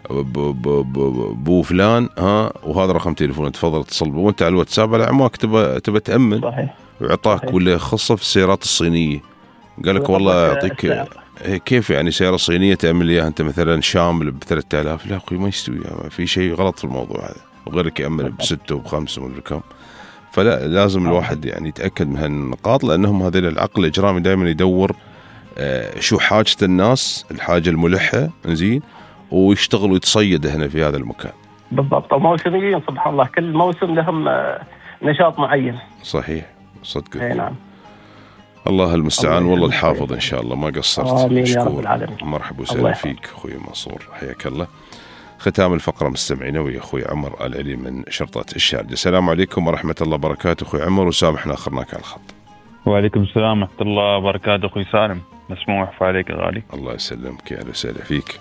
بو فلان وهذا رقم تليفونه تفضل اتصل به وانت على الواتساب على عماك تبى تأمن. صحيح. وعطاك ولا خصة في السيارات الصينية قال لك والله كيف يعني سيارة صينية تعمل إياها أنت مثلا شامل ب3000؟ لا أخوي ما يستوي، في شيء غلط في الموضوع هذا، وغيرك يأمل ب6 وب5 ومدري كم. فلا لازم الواحد يعني يتأكد من هالنقاط، لأنهم هذول العقل الإجرامي دائما يدور شو حاجة الناس، الحاجة الملحة زين، ويشتغل ويتصيد هنا في هذا المكان. بالضبط. وموسميين سبحان الله، كل موسم لهم نشاط معين. صحيح صدق. نعم. الله المستعان. والله الحافظ إن شاء الله، ما قصرت. آمين يا رب العالمين. مرحبا وسهلا فيك أخوي منصور، حياك الله. ختام الفقرة مستمعينا ويا أخوي عمر العلي من شرطة الشارجة. السلام عليكم ورحمة الله وبركاته أخوي عمر، وسامحنا أخرناك على الخط. وعليكم السلام ورحمة الله وبركاته أخوي سالم، مسموح فعليك غالي. الله يسلمك، يا أهلا وسهلا فيك.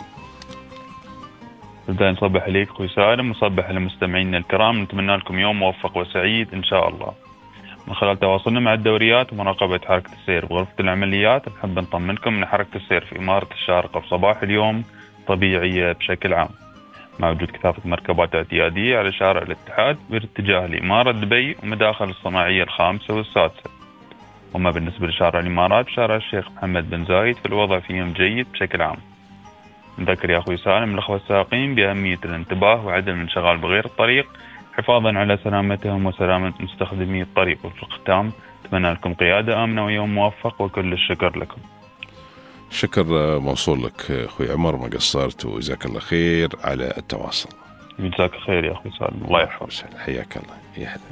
بداية نصبح عليك أخوي سالم، وصبح لمستمعينا الكرام، نتمنى لكم يوم موفق وسعيد إن شاء الله. من خلال تواصلنا مع الدوريات ومراقبة حركة السير بغرفة العمليات، نحب نطمنكم أن حركة السير في إمارة الشارقة بصباح اليوم طبيعية بشكل عام، مع وجود كثافة مركبات اعتيادية على شارع الاتحاد باتجاه لإمارة دبي ومداخل الصناعية الخامسة والسادسة. وما بالنسبة لشارع الإمارات، شارع الشيخ محمد بن زايد في الوضع فيهم جيد بشكل عام. نذكر يا أخوي سالم الأخوة السائقين بأهمية الانتباه وعدم الانشغال بغير الطريق، حفاظا على سلامتهم وسلامة مستخدمي الطريق. وفي الختام أتمنى لكم قيادة آمنة ويوم موفق، وكل الشكر لكم. شكر موصول لك أخوي عمر، ما قصرت، وجزاك الله خير على التواصل. جزاك خير يا أخوي سالم، الله يحفظك. حياك الله يا هلا.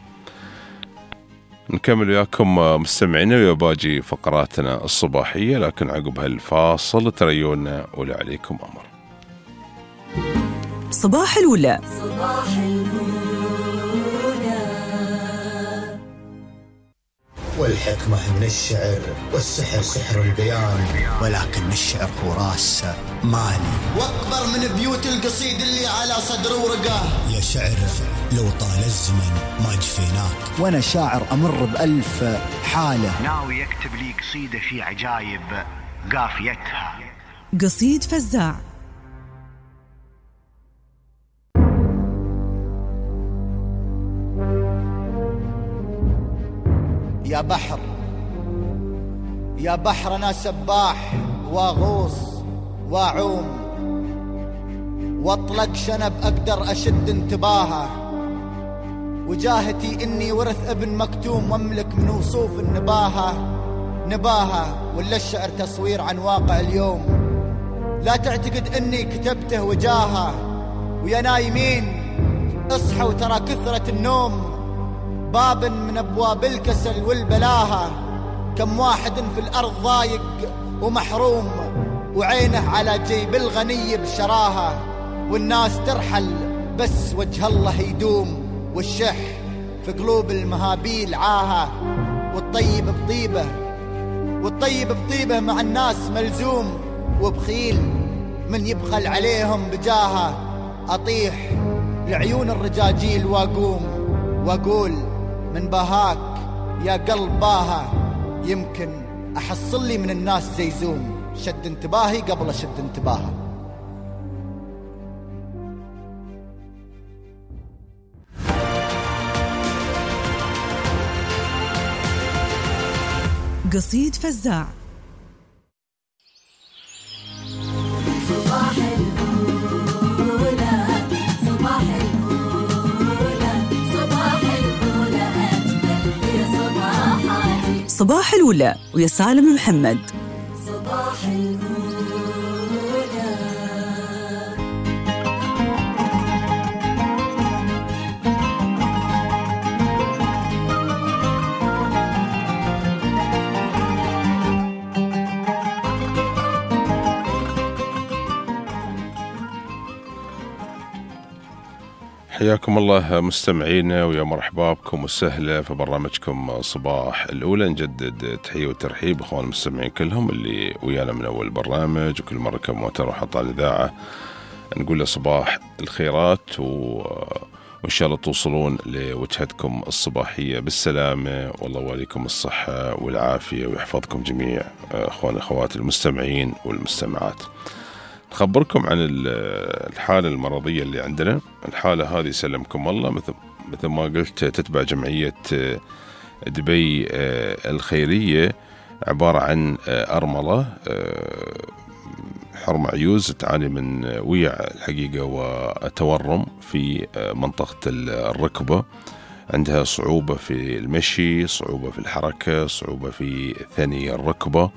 نكمل وياكم مستمعينا ويا باقي فقراتنا الصباحية، لكن عقب هالفاصل تريونا ولا عليكم أمر. صباح الولا. صباح الولا. والحكمة من الشعر، والسحر سحر البيان، ولكن الشعر هو راس مالي، واكبر من بيوت القصيد اللي على صدر ورقاه. يا شعر لو طال الزمن ما جفيناك، وانا شاعر امر ب1000 حالة، ناوي يكتب لي قصيدة في عجايب قافيتها. قصيد فزاع. يا بحر يا بحر أنا سباح واغوص واعوم، واطلق شنب أقدر أشد انتباهه، وجاهتي إني ورث ابن مكتوم واملك من وصوف نباهه، ولا الشعر تصوير عن واقع اليوم. لا تعتقد إني كتبته وجاهه، ويا نايمين اصحوا ترى كثرة النوم باب من أبواب الكسل والبلاهة. كم واحد في الأرض ضايق ومحروم، وعينه على جيب الغني بشراهة، والناس ترحل بس وجه الله يدوم، والشح في قلوب المهابيل عاهة. والطيب بطيبه مع الناس ملزوم، وبخيل من يبخل عليهم بجاهه. أطيح لعيون الرجاجيل واقول من باهاك يا قلب باها، يمكن أحصل لي من الناس زيزوم، شد انتباهي قبل شد انتباهه. قصيد فزاع. صباح الأولى صباح الأولى صباح الأولى أجمل في صباحاتي. صباح الولا ويا سالم محمد. صباح الأولى. حياكم الله مستمعينا ويا مرحبا بكم وسهلا في برنامجكم صباح الأولى. نجدد تحية والترحيب أخوان المستمعين كلهم اللي ويانا من أول برنامج، وكل مرة كم موتر وحط على الإذاعة نقول له صباح الخيرات، وإن شاء الله توصلون لوجهتكم الصباحية بالسلامة، والله وعليكم الصحة والعافية ويحفظكم جميع أخوان أخوات المستمعين والمستمعات. نخبركم عن الحالة المرضية اللي عندنا. الحالة هذه سلمكم الله مثل ما قلت تتبع جمعية دبي الخيرية عبارة عن أرملة حرم عيوز تعاني من ويع الحقيقة وتورم في منطقة الركبة، عندها صعوبة في المشي، صعوبة في الحركة، صعوبة في ثني الركبة.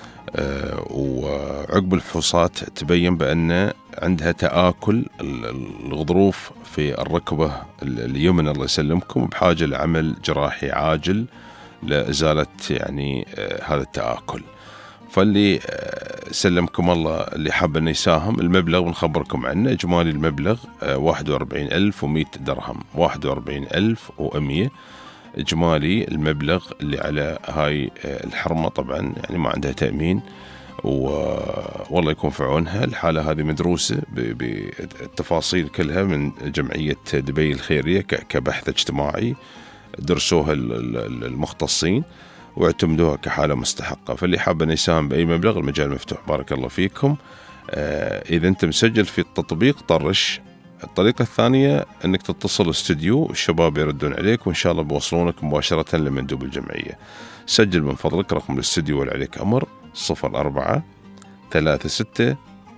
وعقب الفحوصات تبين بأن عندها تآكل الغضروف في الركبة اليمنى الله يسلمكم، بحاجة لعمل جراحي عاجل لإزالة يعني هذا التآكل. فاللي سلمكم الله اللي حاب أن يساهم، المبلغ بنخبركم عنه، إجمالي المبلغ 41,100 درهم، 41,100 إجمالي المبلغ اللي على هاي الحرمة. طبعا يعني ما عندها تأمين، والله يكون في عونها. الحالة هذه مدروسة بالتفاصيل كلها من جمعية دبي الخيرية كبحث اجتماعي، درسوها المختصين واعتمدوها كحالة مستحقة. فاللي حاب أن يساهم بأي مبلغ المجال مفتوح. بارك الله فيكم. إذا أنت مسجل في التطبيق طرش. الطريقة الثانية أنك تتصل استوديو، الشباب يردون عليك وإن شاء الله بوصلونك مباشرة لمندوب الجمعية. سجل من فضلك رقم الاستوديو واللي عليك أمر 04 36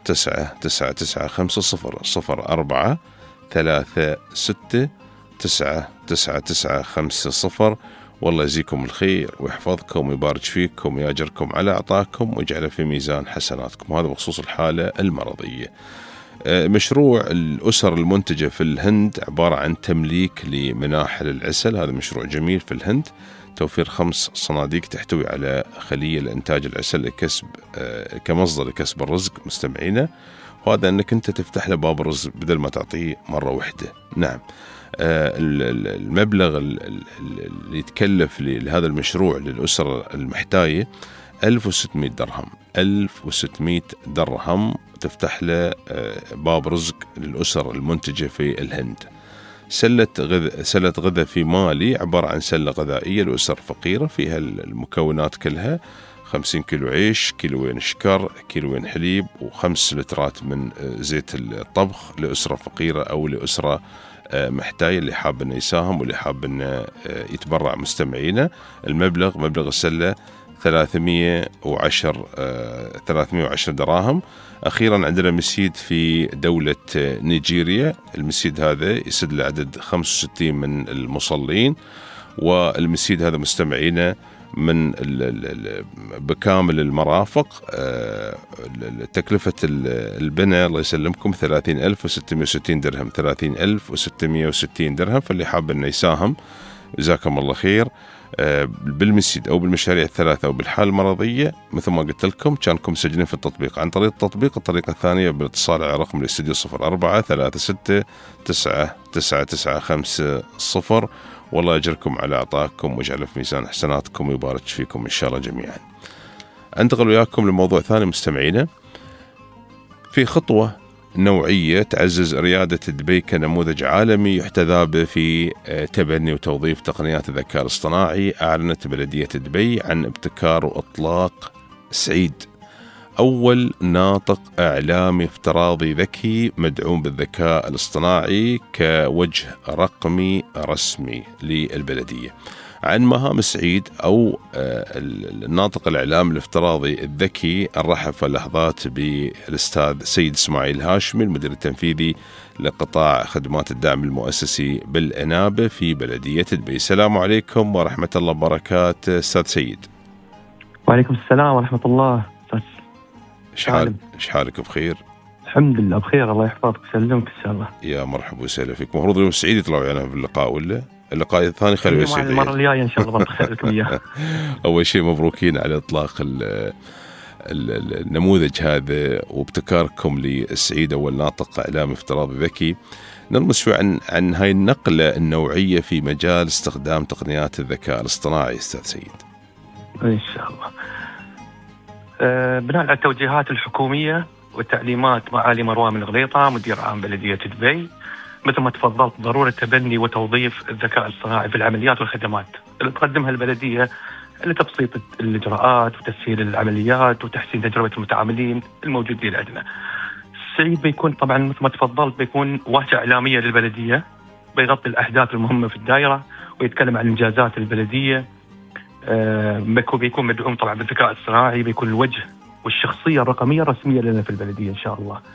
9995 04 36 9995. والله يجزيكم الخير ويحفظكم ويبارك فيكم ويأجركم على أعطاكم ويجعله في ميزان حسناتكم. هذا بخصوص الحالة المرضية. مشروع الأسر المنتجة في الهند عبارة عن تمليك لمناحل العسل. هذا مشروع جميل في الهند، توفير 5 صناديق تحتوي على خلية لإنتاج العسل لكسب كمصدر لكسب الرزق مستمعينا، وهذا أنك أنت تفتح له باب الرزق بدل ما تعطيه مرة واحدة. نعم. المبلغ اللي يتكلف لهذا المشروع للأسر المحتاجة 1600 درهم. 1600 درهم تفتح له باب رزق للأسر المنتجة في الهند. سلة غذاء في مالي عبارة عن سلة غذائية لأسر فقيرة فيها المكونات كلها: 50 كيلو عيش، كيلوين شكر، كيلوين حليب، و5 لترات من زيت الطبخ لأسرة فقيرة أو لأسرة محتاج. اللي حاب أنه يساهم واللي حاب أنه يتبرع مستمعينا، المبلغ مبلغ السلة 310 دراهم. أخيرا عندنا مسيد في دولة نيجيريا. المسيد هذا يسد لعدد 65 من المصلين، والمسيد هذا مستمعينا من بكامل المرافق. تكلفة البناء الله يسلمكم 30,660 درهم، 30,660 درهم. فاللي حاب أنه يساهم جزاكم الله خير بالمسجد أو بالمشاريع الثلاثة أو بالحالة المرضية مثل ما قلت لكم، كانكم مسجلين في التطبيق عن طريق التطبيق. الطريقة الثانية بالاتصال على رقم الاستديو 04 36 9995. والله يجركم على أعطاكم ويجعل في ميزان حسناتكم ويبارك فيكم إن شاء الله جميعا. أنتقل وياكم لموضوع ثاني مستمعينا. في خطوة نوعية تعزز ريادة دبي كنموذج عالمي يحتذى به في تبني وتوظيف تقنيات الذكاء الاصطناعي. أعلنت بلدية دبي عن ابتكار وإطلاق سعيد، أول ناطق إعلامي افتراضي ذكي مدعوم بالذكاء الاصطناعي كوجه رقمي رسمي للبلدية. عن مهام سعيد أو الناطق الإعلامي الافتراضي الذكي نرحب في اللحظات بالأستاذ سيد إسماعيل هاشمي، المدير التنفيذي لقطاع خدمات الدعم المؤسسي بالإنابة في بلدية دبي. السلام عليكم ورحمة الله وبركاته أستاذ سيد. وعليكم السلام ورحمة الله. إيش حالك؟ بخير الحمد لله بخير، الله يحفظك ويسلمك إن شاء الله. يا مرحبا وسهلا فيك. المفروض اليوم سعيد يطلعوا يعني في اللقاء ولا اللقاء الثاني خلوه يسعد المرة الجاية إن شاء الله بخير لكم إياه. أول شيء مبروكين على إطلاق النموذج هذا وابتكاركم للسعيد أول ناطق إعلامي افتراضي ذكي. نلمس شوي عن هاي النقلة النوعية في مجال استخدام تقنيات الذكاء الاصطناعي أستاذ سيد. إن شاء الله. بناء على التوجيهات الحكومية وتعليمات معالي مروان الغليطة مدير عام بلدية دبي، مثل ما تفضلت ضرورة تبني وتوظيف الذكاء الاصطناعي في العمليات والخدمات اللي تقدمها البلدية لتبسيط الإجراءات وتسهيل العمليات وتحسين تجربة المتعاملين الموجودين عندنا. السعيد بيكون طبعا مثل ما تفضلت بيكون واجهة إعلامية للبلدية، بيغطي الأحداث المهمة في الدائرة ويتكلم عن إنجازات البلدية بيكون مدعوم طبعا بالذكاء الصناعي، بيكون الوجه والشخصية الرقمية الرسمية لنا في البلدية إن شاء الله.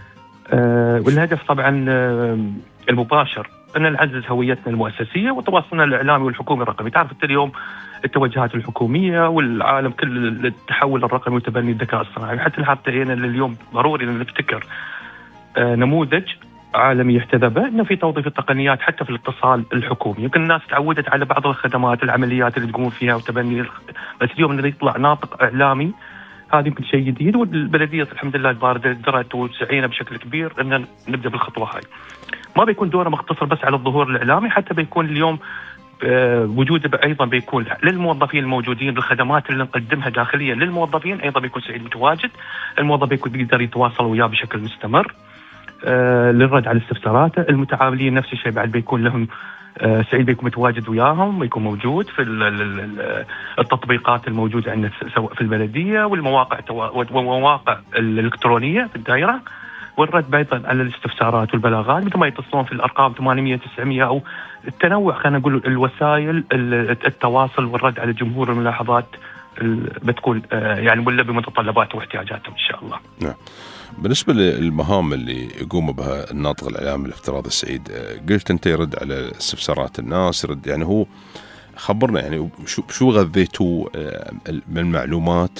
والهدف طبعا المباشر أن نعزز هويتنا المؤسسية وتواصلنا الإعلامي والحكومي الرقمي. تعرف أنت اليوم التوجهات الحكومية والعالم كل التحول الرقمي وتبني الذكاء الصناعي، حتى هنا اليوم ضروري أن نبتكر نموذج عالمي يحتذى به انه في توظيف التقنيات حتى في الاتصال الحكومي. يمكن الناس تعودت على بعض الخدمات العمليات اللي تقوم فيها وتبني، بس اليوم انه يطلع ناطق اعلامي هذا يمكن شيء جديد، والبلديه الحمد لله درت وسعينا بشكل كبير ان نبدا بالخطوه هاي. ما بيكون دوره مقتصر بس على الظهور الاعلامي، حتى بيكون اليوم وجوده ايضا بيكون للموظفين الموجودين بالخدمات اللي نقدمها داخليا للموظفين، ايضا بيكون سعيد متواجد، الموظف بيقدر يتواصل وياه بشكل مستمر للرد على استفساراته. المتعاملين نفس الشيء بعد بيكون لهم سعيد بيكون متواجد وياهم، بيكون موجود في التطبيقات الموجودة عندنا سواء في البلدية والمواقع الإلكترونية في الدائرة، والرد أيضا على الاستفسارات والبلاغات مثل ما يتصلون في الأرقام 800 900 أو التنوع، خلينا نقول الوسائل التواصل والرد على جمهور الملاحظات بتكون يعني ملبي بمتطلباته واحتياجاتهم إن شاء الله. نعم. بالنسبة للمهام اللي يقوم بها الناطق الإعلامي الافتراضي السعيد، قلت أنت يرد على استفسارات الناس، يرد يعني هو خبرنا يعني شو غذيتوا من المعلومات،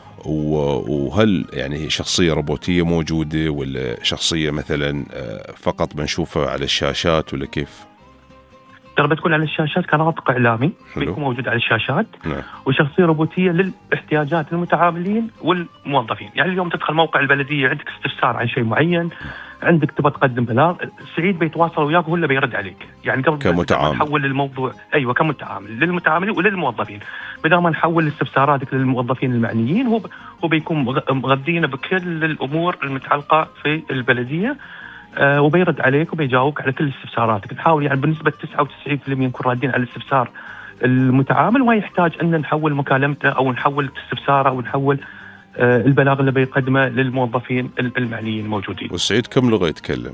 وهل يعني شخصية روبوتية موجودة ولا شخصية مثلا فقط بنشوفها على الشاشات ولا كيف؟ ترى بتكون على الشاشات كناطق إعلامي بيكون موجود على الشاشات. نعم. وشخصية روبوتية للاحتياجات المتعاملين والموظفين. يعني اليوم تدخل موقع البلدية عندك استفسار عن شيء معين، عندك تبغى تقدم بلاغ، سعيد بيتواصل وياك وهو اللي بيرد عليك. يعني قبل كمتعامل نحول الموضوع كمتعامل للمتعاملين وللموظفين، بدل ما نحول استفساراتك للموظفين المعنيين هو بيكون مغذينا بكل الأمور المتعلقة في البلدية، وبيرد عليك وبيجاوبك على كل استفساراتك. نحاول يعني بنسبة 99% نكون رادين على الاستفسار المتعامل، وما يحتاج أن نحول مكالمته أو نحول استفساره أو نحول البلاغ اللي بيقدمه للموظفين المعنيين الموجودين. والسعيد كم لغة يتكلم؟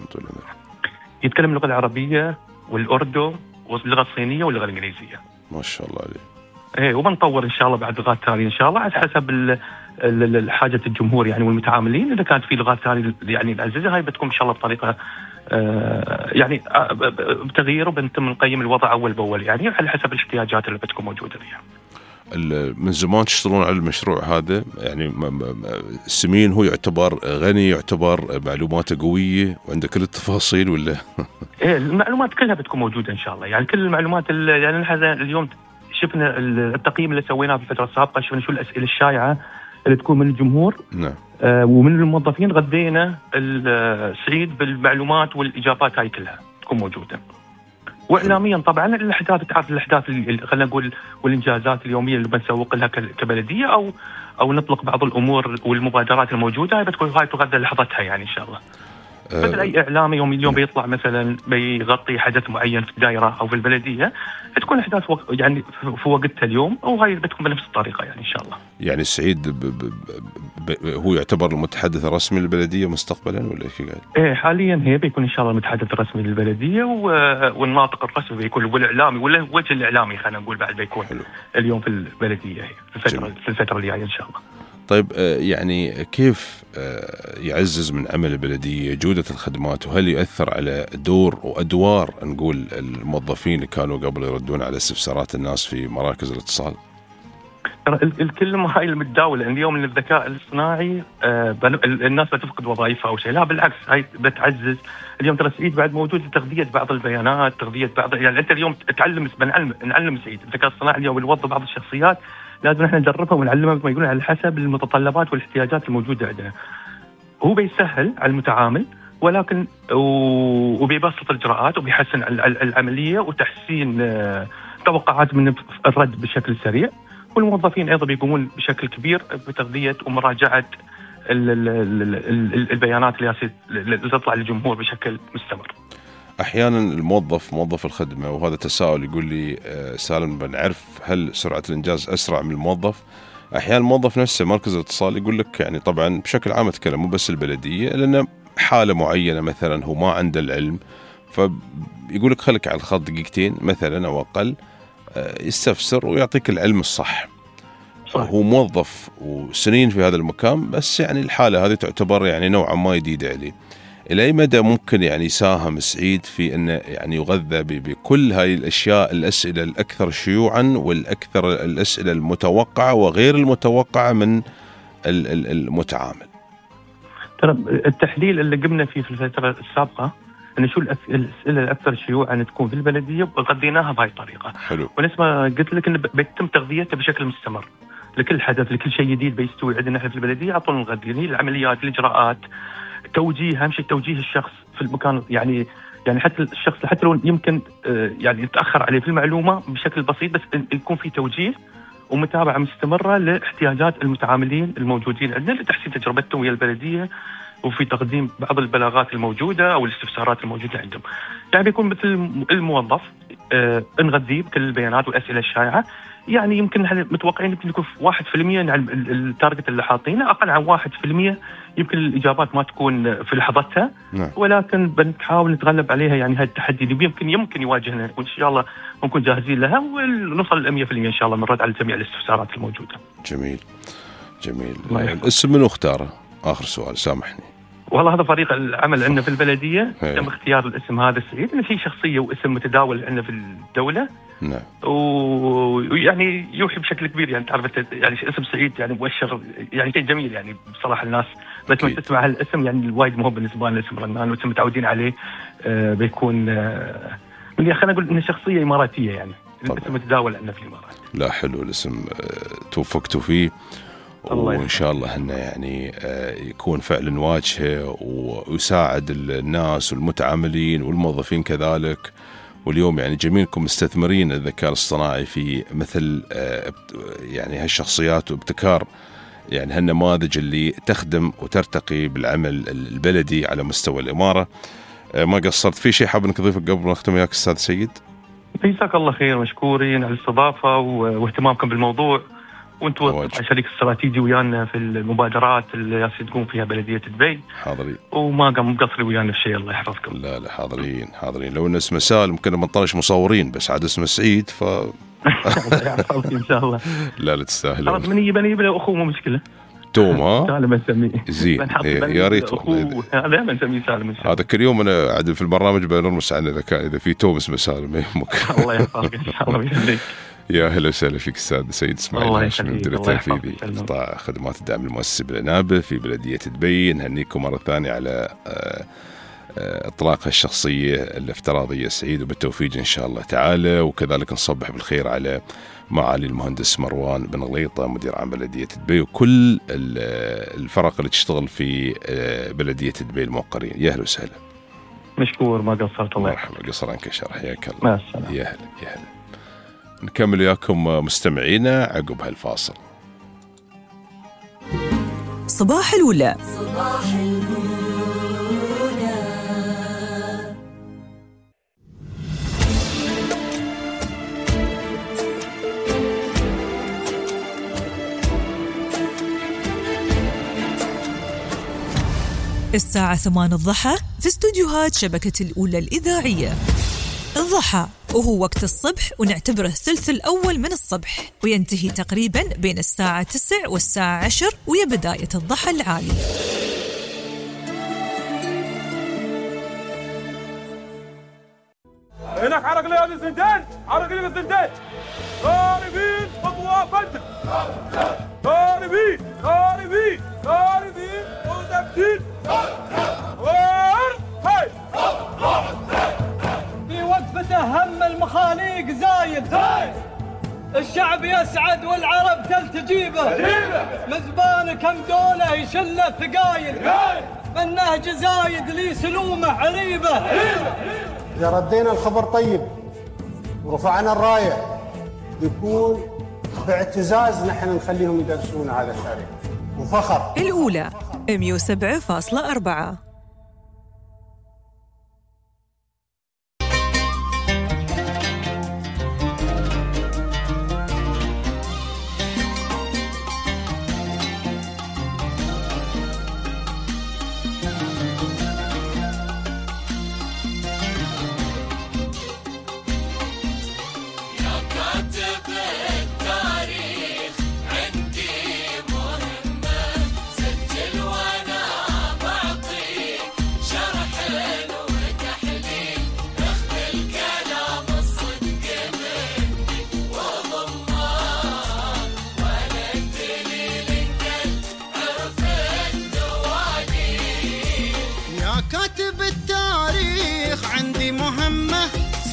يتكلم اللغة العربية والأردو واللغة الصينية واللغة الإنجليزية. ما شاء الله عليه. إيه، وبنطور إن شاء الله بعد لغات ثانية إن شاء الله على حسب حاجة الجمهور يعني والمتعاملين. إذا كانت في لغات ثانية يعني نعززها، هاي بتكون إن شاء الله بطريقة يعني بتغيير، وبنتم نقيم الوضع أول بأول يعني على حسب الاحتياجات اللي بتكون موجودة فيها. من زمان تشتغلون على المشروع هذا يعني سمين هو يعتبر غني، يعتبر معلوماته قوية وعنده كل التفاصيل ولا؟ إيه، المعلومات كلها بتكون موجودة إن شاء الله. يعني كل المعلومات يعني نحن اليوم شفنا التقييم اللي سويناه في الفترة السابقة، شفنا شو الأسئلة الشائعة اللي تكون من الجمهور. نعم. ومن الموظفين غذينا السعيد بالمعلومات والإجابات هاي كلها تكون موجودة. وإعلاميا طبعا الأحداث، تعرف الأحداث خلينا نقول والإنجازات اليومية اللي بنسوق لها كبلدية أو نطلق بعض الأمور والمبادرات الموجودة، هاي بتكون هاي تغذى لحظتها يعني إن شاء الله. مثل أي إعلامي اليوم بيطلع مثلا بيغطي حدث معين في الدائرة أو في البلدية، تكون أحداث يعني في وقتها اليوم، أو هاي بتكون بنفس الطريقة يعني إن شاء الله. يعني السعيد هو يعتبر المتحدث الرسمي للبلدية مستقبلا ولا إيش قاعد؟ إيه، حاليا هي بيكون إن شاء الله المتحدث الرسمي للبلدية، والناطق الرسمي بيكون والإعلامي ولا وجه الإعلامي خلينا نقول بعد بيكون اليوم في البلدية هي في الفترة اللي جاية إن شاء الله. طيب يعني كيف يعزز من عمل البلدية جودة الخدمات، وهل يؤثر على دور وأدوار نقول الموظفين اللي كانوا قبل يردون على استفسارات الناس في مراكز الاتصال؟ الكلمة هاي المتداولة اليوم من الذكاء الاصطناعي الناس بتفقد وظائفها أو شيء، لا بالعكس هاي بتعزز. اليوم ترى سعيد بعد موجود لتغذية بعض البيانات، تغذية بعض يعني أنت اليوم نعلم سعيد الذكاء الاصطناعي اليوم يوظف بعض الشخصيات، لازم احنا ندربها ونعلمها مثل ما يقولون على حسب المتطلبات والاحتياجات الموجودة عندنا. هو بيسهل على المتعامل، ولكن وبيبسط الإجراءات وبيحسن العملية وتحسين توقعات من الرد بشكل سريع. والموظفين أيضا بيقومون بشكل كبير بتغذية ومراجعة البيانات اللي تطلع للجمهور بشكل مستمر. أحيانا موظف الخدمة، وهذا تساؤل يقول لي سالم بنعرف هل سرعة الإنجاز أسرع من الموظف؟ أحيانا الموظف نفسه مركز الاتصال يقول لك يعني طبعا بشكل عام أتكلم مو بس البلدية، لأن حالة معينة مثلا هو ما عنده العلم، فيقول لك خليك على الخط دقيقتين مثلا أو أقل، يستفسر ويعطيك العلم الصح. هو موظف وسنين في هذا المكان، بس يعني الحالة هذه تعتبر يعني نوعا ما جديدة عليه. إلى أي مدى ممكن يعني يساهم سعيد في أنه يعني يغذى بكل هاي الأشياء، الأسئلة الأكثر شيوعا والأكثر الأسئلة المتوقعة وغير المتوقعة من المتعامل؟ ترى التحليل اللي قمنا فيه في الفترة السابقة أن شو الأسئلة الأكثر شيوعا أن تكون في البلدية، وغذيناها بهاي الطريقة. حلو. ونفس ما قلت لك أن بيتم تغذيتها بشكل مستمر لكل حدث، لكل شيء جديد بيستوي عندنا احنا في البلدية على طول نغذي. هي العمليات، الإجراءات، توجيه، أهم شيء توجيه الشخص في المكان، يعني حتى الشخص حتى لو يمكن يعني يتأخر عليه في المعلومة بشكل بسيط، بس يكون في توجيه ومتابعة مستمرة لاحتياجات المتعاملين الموجودين عندنا لتحسين تجربتهم ويا البلدية، وفي تقديم بعض البلاغات الموجودة أو الاستفسارات الموجودة عندهم. يعني بيكون مثل الموظف نغذيه بكل البيانات والأسئلة الشائعة. يعني يمكن نحن متوقعين يمكن يكون 1% يعني التارجت اللي حاطينه، أقل عن 1% يمكن الإجابات ما تكون في لحظتها. ولكن بنحاول نتغلب عليها. يعني هذا التحدي اللي يمكن يواجهنا، وإن شاء الله نكون جاهزين لها ونوصل ل 100% إن شاء الله من رد على جميع الاستفسارات الموجودة. جميل. الاسم منو اختاره؟ آخر سؤال سامحني. والله هذا فريق العمل عندنا في البلدية تم اختيار الاسم هذا سعيد، إنه في شخصية واسم متداول عندنا في الدولة. نعم. ويعني يوحي بشكل كبير، يعني تعرف يعني اسم سعيد يعني مؤشر، يعني شيء جميل يعني بصراحة الناس بس ما تسمع هالاسم يعني الوايد مهم بالنسبة لنا اسم رنان، واسم متعودين عليه. بيكون من خلينا نقول إنه شخصية إماراتية، يعني الاسم متداول عندنا في الإمارات. لا حلو الاسم، توفقتوا فيه، وإن شاء الله أنه يعني يكون فعلا واجهة ويساعد الناس والمتعاملين والموظفين كذلك. واليوم يعني جميلكم مستثمرين الذكاء الاصطناعي في مثل يعني هالشخصيات وابتكار يعني هالنماذج اللي تخدم وترتقي بالعمل البلدي على مستوى الإمارة. ما قصرت في شيء حاب انك تضيفه قبل ما نختم وياك أستاذ سيد؟ جزاك الله خير، مشكورين على الاستضافة واهتمامكم بالموضوع، وانتم شريك استراتيجي ويانا في المبادرات اللي تقوم فيها بلدية دبي. حاضرين. وما قام مقصرين ويانا في شيء، الله يحفظكم. لا حاضرين. لو ان اسمه سالم ممكن نطلش مصورين، بس عاد اسمه سعيد ف الله يحفظك ان شاء الله. لا تستاهلون. خلاص بنجيب له اخوه مو مشكلة. توم ها؟ سالم نسميه زين. يا ريت هذا نسميه سالم. هذا كل يوم انا عاد في البرنامج بنرمس عنه اذا في توم اسمه سالم يهمك. الله يحفظك ان شاء الله ويخليك. يا هلا وسهلا فيك أستاذ سيد إسماعيل هاشم، مدير التنفيذي قطاع خدمات الدعم المؤسسي بالعنابة في بلدية دبي. نهنيكم مرة ثانية على إطلاقها الشخصية الافتراضية سعيد، وبالتوفيق إن شاء الله تعالى. وكذلك نصبح بالخير على معالي المهندس مروان بن غليطة مدير عام بلدية دبي وكل الفرق اللي تشتغل في بلدية دبي الموقرين. يا هلا وسهلا. مشكور، ما قصرت. الله مرحبا، قصر عنك شر، حياك الله. مع السلامة. يا هلا. نكمل وياكم مستمعينا عقب هالفاصل. صباح الولا. الساعة 8 الضحى في استوديوهات شبكة الأولى الإذاعية. الضحى وهو وقت الصبح، ونعتبره الثلث الأول من الصبح، وينتهي تقريبا بين الساعة 9 والساعة 10، ويا بداية الضحى العالي. هناك عرق لي هذه الثنتين، عرق لي الثنتين. ضاربين خطوة بدر، ضاربين وثابتين. في وقفته هم المخاليق زايد، الشعب يسعد والعرب تلتجيبه، مزبان كم دولة يشل الثقايل، النهج زايد لي سلومه عريبه. إذا ردينا الخبر طيب ورفعنا الراية بيكون باعتزاز، نحن نخليهم يدرسون هذا التاريخ وفخر. الأولى 107.4.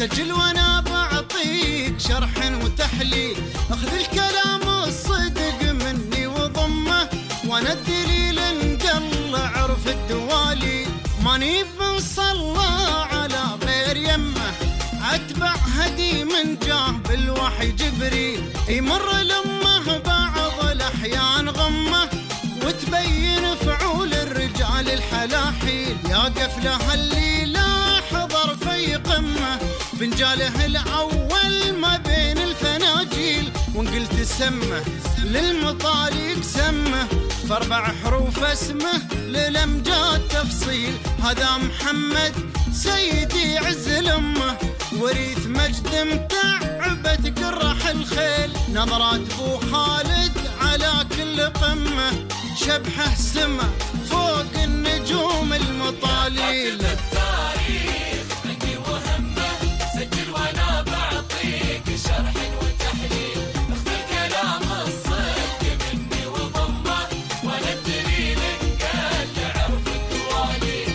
سجل وانا بعطيك شرح وتحليل. اخذ الكلام الصدق مني وضمه، وانا الدليل انقل عرف الدوالي. ماني بنصلى على غير يمه، اتبع هدي من جاه بالوحي جبريل. يمر لمه بعض الاحيان غمه، وتبين فعول الرجال الحلاحيل. يا قفله اللي لا حضر في قمه، فنجاله الاول ما بين الفناجيل. وان قلت سمه للمطالق سمه، فاربع حروف اسمه للامجاد تفصيل. هذا محمد سيدي عز الامه، وريث مجد متعبة قرح الخيل. نظرات ابو خالد على كل قمه، شبحه سما فوق النجوم المطاليل. التاريخ عندي وهمه، سجل وانا بعطيك شرح وتحليل. اخذ الكلام الصدق مني وضمه، وانا الدليل انقل عرف الدوالي.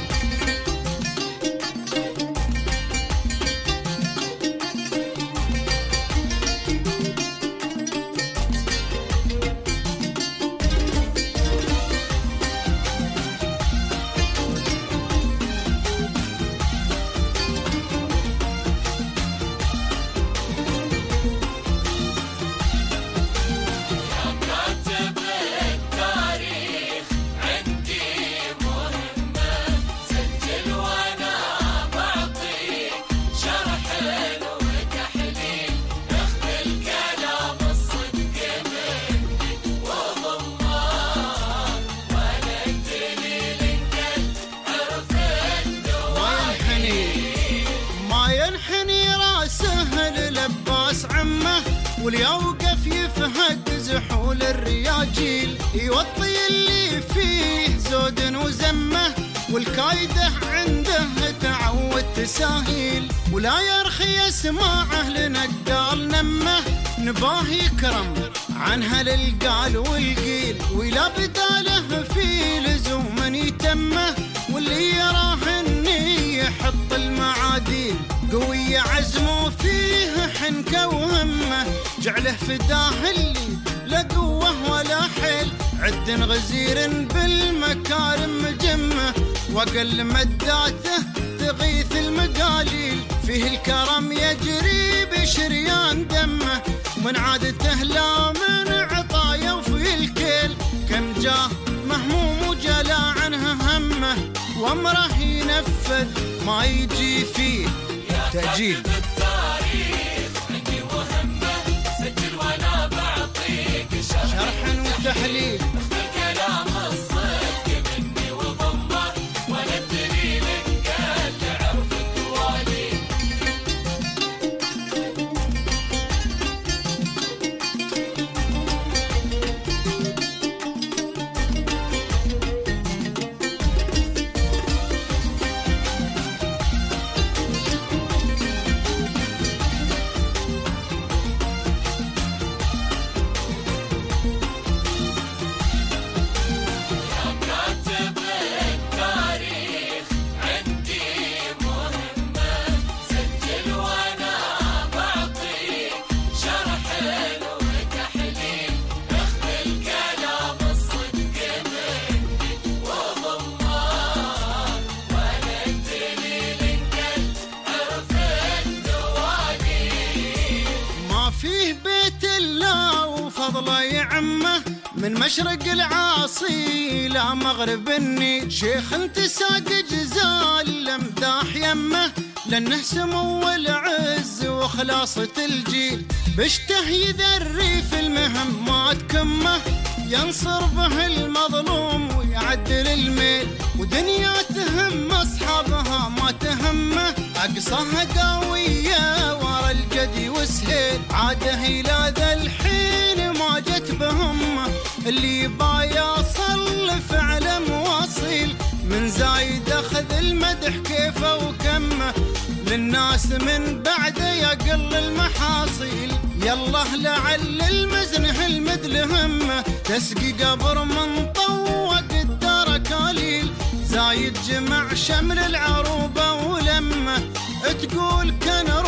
واليوقف يفهد زحول الرياجيل. يوطي اللي فيه زود وزمه، والكايده عنده تعود تساهيل. ولا يرخي اسماعه لنقال نمه، نباه يكرم عنها للقال والقيل. ولا بداله في لزوم يتمه، واللي يراه اني يحط المعاديل. قوي عزمه فيه حنكه وهمه، جعله فداه اللي لا قوه ولا حيل. عد غزير بالمكارم جمه، واقل مداته تغيث المقاليل. فيه الكرم يجري بشريان دمه، ومن عادته لا من عطايا وفي الكيل. كم جاه مهموم وجلا عنها همه، وامره ينفذ ما يجي فيه تأجيل. التاريخ عندي وهمه، سجل وانا بعطيك شرح وتحليل. الكلام الصدق مني وضمه، وانا الدليل انقل عرف الدوالي. من مشرق العاصي لا مغرب النيل. شيخ انت ساق جزال لمداح يمه، لانه سمو العز وخلاصة الجيل. بشته يذري في المهمات كمه، ينصر به المظلوم ويعدل الميل. ودنيا تهم اصحابها ما تهمه، اقصاها قوية ورا الجدي وسهيل. عاده الى ذا الحين ما جت بهمه، اللي بايصل فعلا مواصيل. من زايد اخذ المدح كيفه وكمه، للناس من بعده يقل المحاصيل. يالله لعل المزنه المدل همه، تسقي قبر من طوق الدار كاليل. زايد جمع شمل العروبه ولمه، تقول كان روح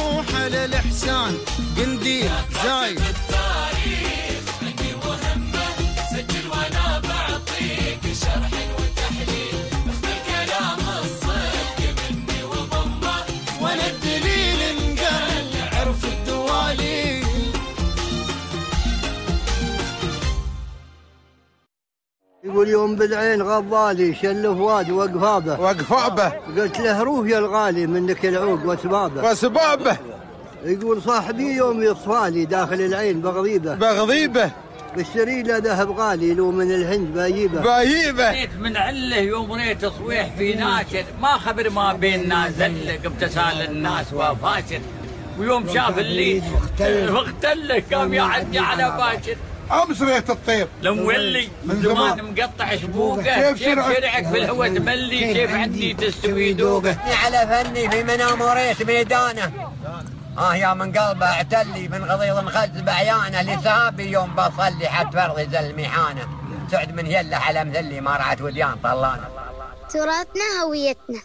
مثل الإحسان قنديل زايد عندي مهمة سجل وانا بعطيك شرح وتحليل الكلام الصدق مني وضمه وانا الدليل انقال عرف الدوالي. يقول يوم بالعين غضالي شل فؤادي وقفابه قلت له روح يا الغالي منك العود وسبابه يقول صاحبي يوم يصفالي داخل العين بغضيبه بشتري له ذهب غالي لو من الهند بايبه من عله يوم ريت تصويح في ناشر ما خبر ما بيننا زلق بتسال الناس وفاشر ويوم شاف اللي مختلك قام يعدي على باشر امس ريت الطير لمولي من زمان مقطع شبوقه كيف شرعك في الهوى تملي كيف عندي تستوي دوقه على فني في منام وريت ميدانه يا من قلبه اعتلي من غضيض مخز بعيانه لسابي يوم بصلي حد فرض الميحانه سعد من يله على مثلي ما رعت وديان طلانه. تراثنا هويتنا.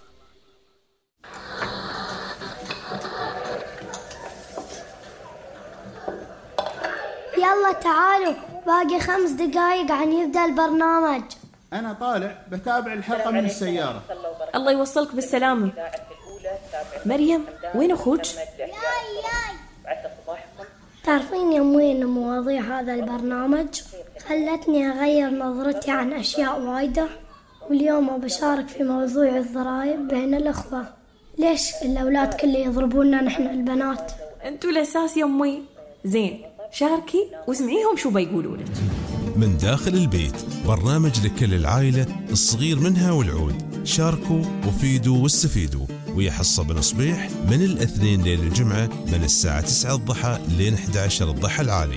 يلا تعالوا باقي 5 دقايق عن يبدأ البرنامج. أنا طالع بتابع الحلقة من السيارة. الله يوصلك بالسلامة. مريم وين أخوك؟ تعرفين يوم وين مواضيع هذا البرنامج خلتني أغير نظرتي عن أشياء وايدة، واليوم بشارك في موضوع الضرائب بين الأخوة. ليش الأولاد كله يضربوننا نحن البنات؟ أنتوا الأساس يمي. زين شاركي واسمعيهم شو بيقولوا لك. من داخل البيت برنامج لكل العائلة الصغير منها والعود. شاركوا وفيدوا واستفيدوا ويا حصة بن صبيح من الاثنين ليل الجمعة من الساعة 9 الضحى لين 11 الضحى العالي.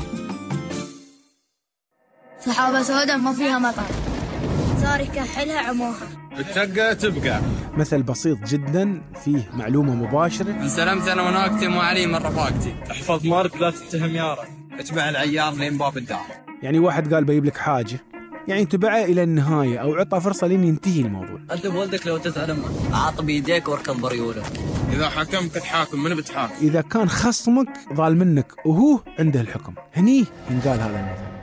صحابة سوداء ما فيها مطر صار يكحلها عموها بتشقى تبقى. مثل بسيط جدا فيه معلومة مباشرة. من سلامتي أنا وناقتي مو علي من رفاقتي. احفظ مارك لا تتهم يارا. اتبع العيار لين باب الدار. يعني واحد قال بيجيب لك حاجة يعني تبعه إلى النهاية أو عطى فرصة لين ينتهي الموضوع. أنت بولدك لو تسأل أمك عاط بيديك واركض بريوله. إذا حكمت الحاكم من بتحاكم. إذا كان خصمك ضال منك وهو عنده الحكم هني ينقال هذا المثل.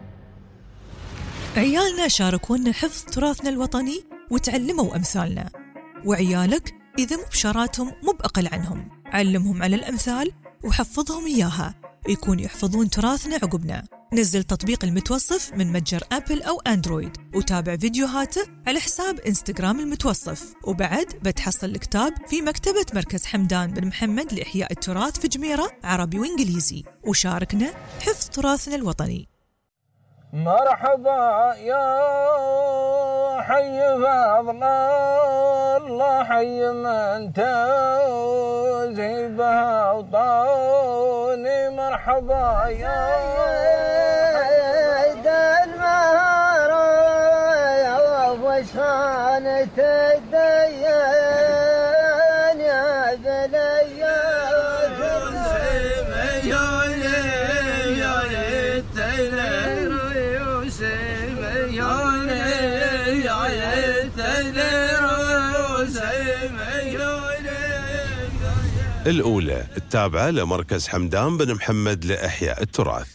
عيالنا شاركونا حفظ تراثنا الوطني وتعلموا أمثالنا، وعيالك إذا مو بشاراتهم مو بأقل عنهم، علمهم على الأمثال وحفظهم إياها يكون يحفظون تراثنا عقبنا. نزل تطبيق المتوصف من متجر أبل أو أندرويد وتابع فيديوهاته على حساب إنستغرام المتوصف. وبعد بتحصل الكتاب في مكتبة مركز حمدان بن محمد لإحياء التراث في جميرة عربي وإنجليزي. وشاركنا حفظ تراثنا الوطني. مرحبا يا حي فضل الله حي من تزهبها وطاني مرحبا يا المهار يا وشانة الديان يا ذليا الأولى التابعة لمركز حمدان بن محمد لإحياء التراث.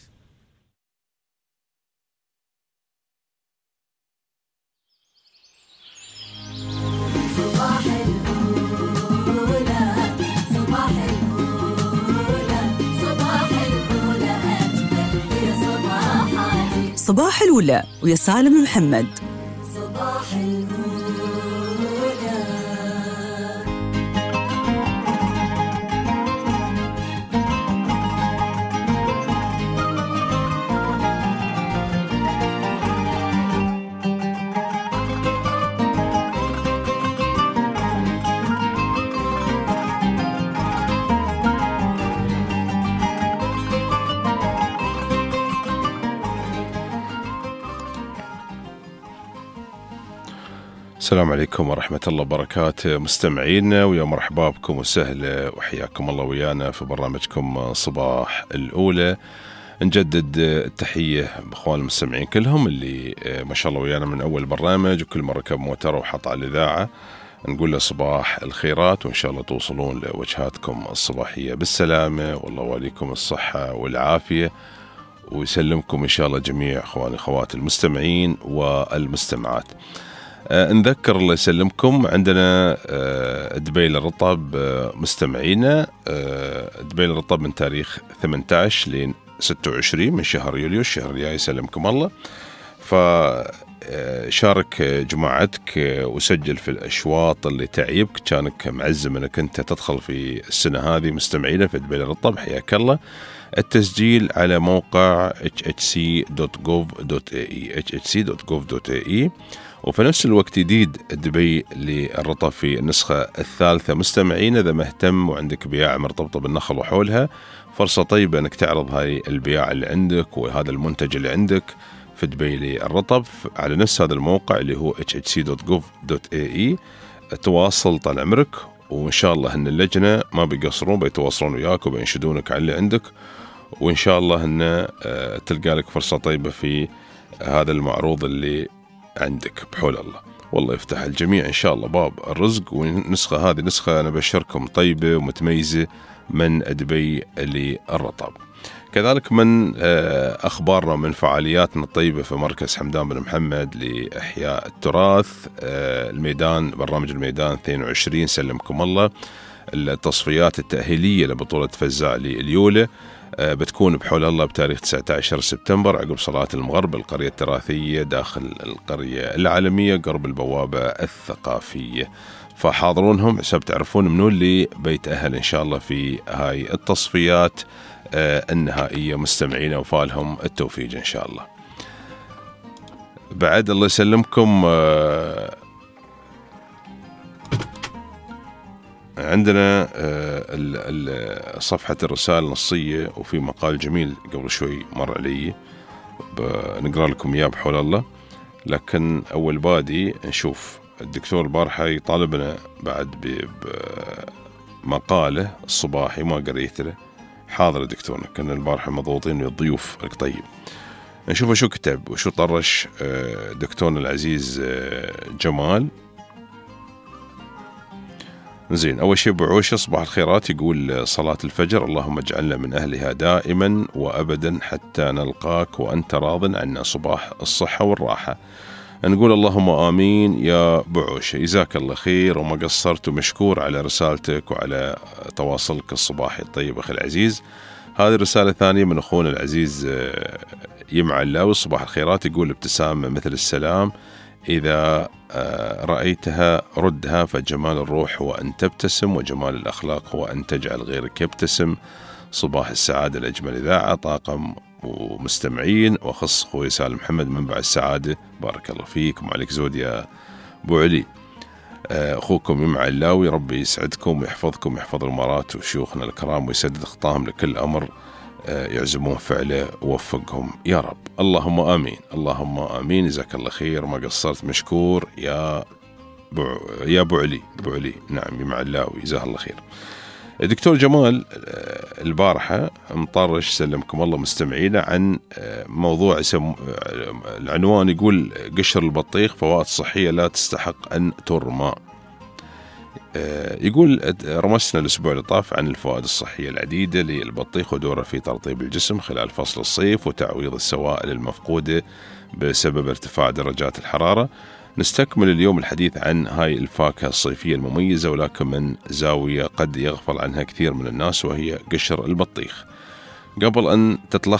صباح الأولى صباح الأولى صباح الأولى أجمل في صباحاتي. صباح الأولى ويا سالم محمد. صباح الأولى. السلام عليكم ورحمة الله وبركاته مستمعينا، ويا مرحبا بكم وسهلا وحياكم الله ويانا في برنامجكم صباح الأولى. نجدد التحية بأخوان المستمعين كلهم اللي ما شاء الله ويانا من أول برنامج، وكل مرة ركب موتر وحط على الإذاعة نقول له صباح الخيرات، وإن شاء الله توصلون لوجهاتكم الصباحية بالسلامة، والله وعليكم الصحة والعافية، ويسلمكم إن شاء الله جميع أخواني أخوات المستمعين والمستمعات. نذكر الله يسلمكم، عندنا دبيل الرطب مستمعينا، دبيل الرطب من تاريخ 18 ل 26 من شهر يوليو الشهر الجاي، يسلمكم الله. فشارك جماعتك وسجل في الأشواط اللي تعيبك، كانك معزم أنك أنت تدخل في السنة هذه مستمعينا في دبيل الرطب، حياك الله. التسجيل على موقع hhc.gov.ae وفي نفس الوقت جديد دبي للرطب في النسخة الثالثة مستمعين. إذا مهتم وعندك بياع مرتبطة بالنخل وحولها، فرصة طيبة أنك تعرض هاي البياع اللي عندك وهذا المنتج اللي عندك في دبي للرطب على نفس هذا الموقع اللي هو hhc.gov.ae. تواصل طال عمرك، وإن شاء الله أن اللجنة ما بيقصرون، بيتواصلون وياك وبينشدونك على اللي عندك، وإن شاء الله أن تلقى لك فرصة طيبة في هذا المعروض اللي عندك بحول الله. والله يفتح الجميع إن شاء الله باب الرزق. والنسخة هذه نسخة أنا بشركم طيبة ومتميزة من دبي للرطب. كذلك من أخبارنا من فعالياتنا الطيبة في مركز حمدان بن محمد لإحياء التراث، الميدان برنامج الميدان 22 سلمكم الله، التصفيات التأهيلية لبطولة فزاع لليولة بتكون بحول الله بتاريخ 19 سبتمبر عقب صلاة المغرب، القرية التراثية داخل القرية العالمية قرب البوابة الثقافية. فحاضرونهم حسب تعرفون منو اللي بيتأهل إن شاء الله في هاي التصفيات النهائية مستمعين، وفالهم التوفيق إن شاء الله. بعد الله يسلمكم عندنا صفحة الرسالة النصية، وفي مقال جميل قبل شوي مر علي بنقرأ لكم إياه بحول الله. لكن أول بادي نشوف الدكتور البارحة يطالبنا بعد بمقاله الصباحي ما قريت له. حاضر دكتورنا، كنا البارحة مضغوطين الضيوف طيب. نشوف شو كتب وشو طرش دكتورنا العزيز جمال. زين، أول شيء بعوشة صباح الخيرات يقول صلاة الفجر: اللهم اجعلنا من أهلها دائما وأبدا حتى نلقاك وأنت راض عنا، صباح الصحة والراحة. نقول اللهم آمين يا بعوشة، جزاك الله خير وما قصرت، ومشكور على رسالتك وعلى تواصلك الصباحي الطيب أخي العزيز. هذه رسالة ثانية من أخونا العزيز يمع اللاوي صباح الخيرات، يقول ابتسامة مثل السلام، إذا رأيتها ردها، فجمال الروح هو أن تبتسم، وجمال الأخلاق هو أن تجعل غيرك يبتسم. صباح السعادة الأجمل إذاعة، طاقم ومستمعين، وخص أخوي سالم محمد منبع السعادة. بارك الله فيك وعليك زود يا أبو علي. أخوكم يمع اللاوي، ربي يسعدكم ويحفظكم ويحفظ الأمارات وشيوخنا الكرام ويسدد خطاهم لكل أمر يعزمون فعله، ووفقهم يا رب. اللهم آمين اللهم آمين. جزاك الله خير ما قصرت، مشكور يا أبو علي. نعم يمع اللاوي، جزاه الله خير. الدكتور جمال البارحة مطرش سلمكم الله مستمعينا عن موضوع العنوان يقول قشر البطيخ فوائد صحية لا تستحق أن ترمى. يقول رمسنا الأسبوع اللي طاف عن الفوائد الصحية العديدة للبطيخ ودوره في ترطيب الجسم خلال فصل الصيف وتعويض السوائل المفقودة بسبب ارتفاع درجات الحرارة. نستكمل اليوم الحديث عن هاي الفاكهة الصيفية المميزة، ولكن من زاوية قد يغفل عنها كثير من الناس، وهي قشر البطيخ. قبل أن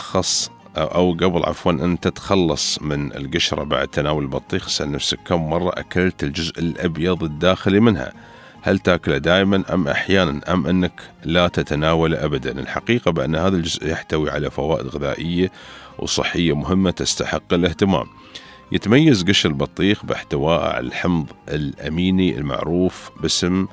تتخلص من القشرة بعد تناول البطيخ، اسأل نفسك كم مرة أكلت الجزء الأبيض الداخلي منها؟ هل تأكله دائما أم أحيانا، أم أنك لا تتناوله أبدا؟ الحقيقة بأن هذا الجزء يحتوي على فوائد غذائية وصحية مهمة تستحق الاهتمام. يتميز قشر البطيخ باحتوائه على الحمض الأميني المعروف باسم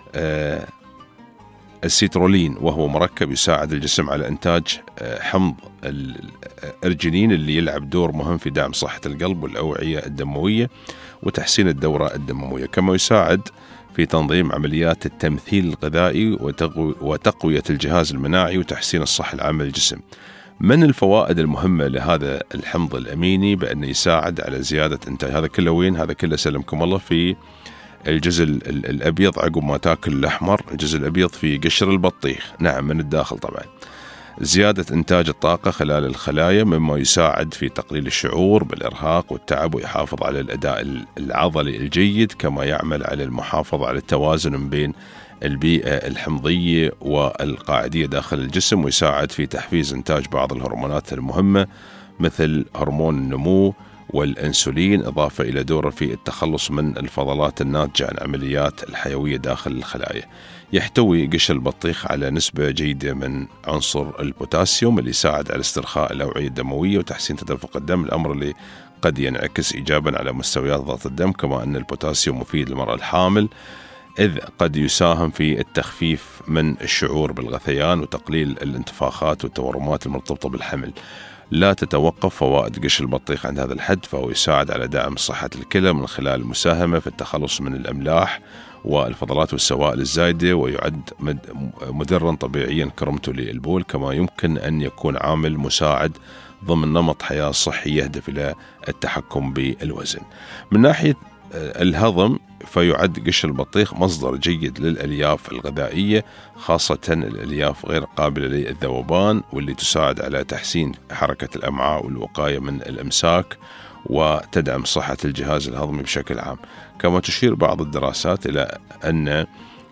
السيترولين، وهو مركب يساعد الجسم على إنتاج حمض الأرجينين اللي يلعب دور مهم في دعم صحة القلب والأوعية الدموية وتحسين الدورة الدموية، كما يساعد في تنظيم عمليات التمثيل الغذائي وتقوية الجهاز المناعي وتحسين الصحة العامة للجسم. من الفوائد المهمة لهذا الحمض الأميني بأنه يساعد على زيادة إنتاج، هذا كله وين؟ هذا كله سلمكم الله في الجزء الأبيض عقب ما تاكل الأحمر، الجزء الأبيض في قشر البطيخ، نعم من الداخل طبعا. زيادة إنتاج الطاقة خلال الخلايا مما يساعد في تقليل الشعور بالإرهاق والتعب ويحافظ على الأداء العضلي الجيد، كما يعمل على المحافظة على التوازن بين البيئة الحمضية والقاعدية داخل الجسم، ويساعد في تحفيز إنتاج بعض الهرمونات المهمة مثل هرمون النمو والأنسولين، إضافة إلى دوره في التخلص من الفضلات الناتجة عن عمليات الحيوية داخل الخلايا. يحتوي قشر البطيخ على نسبة جيدة من عنصر البوتاسيوم اللي يساعد على استرخاء الأوعية الدموية وتحسين تدفق الدم، الأمر اللي قد ينعكس إيجابا على مستويات ضغط الدم. كما أن البوتاسيوم مفيد للمرأة الحامل، إذ قد يساهم في التخفيف من الشعور بالغثيان وتقليل الانتفاخات والتورمات المرتبطة بالحمل. لا تتوقف فوائد قشر البطيخ عند هذا الحد، فهو يساعد على دعم صحة الكلى من خلال المساهمة في التخلص من الأملاح والفضلات والسوائل الزايدة، ويعد مدرا طبيعيا كرمته للبول، كما يمكن أن يكون عامل مساعد ضمن نمط حياة صحي يهدف إلى التحكم بالوزن. من ناحية الهضم، فيعد قشر البطيخ مصدر جيد للألياف الغذائية، خاصة الألياف غير قابلة للذوبان، واللي تساعد على تحسين حركة الأمعاء والوقاية من الإمساك وتدعم صحة الجهاز الهضمي بشكل عام. كما تشير بعض الدراسات إلى أن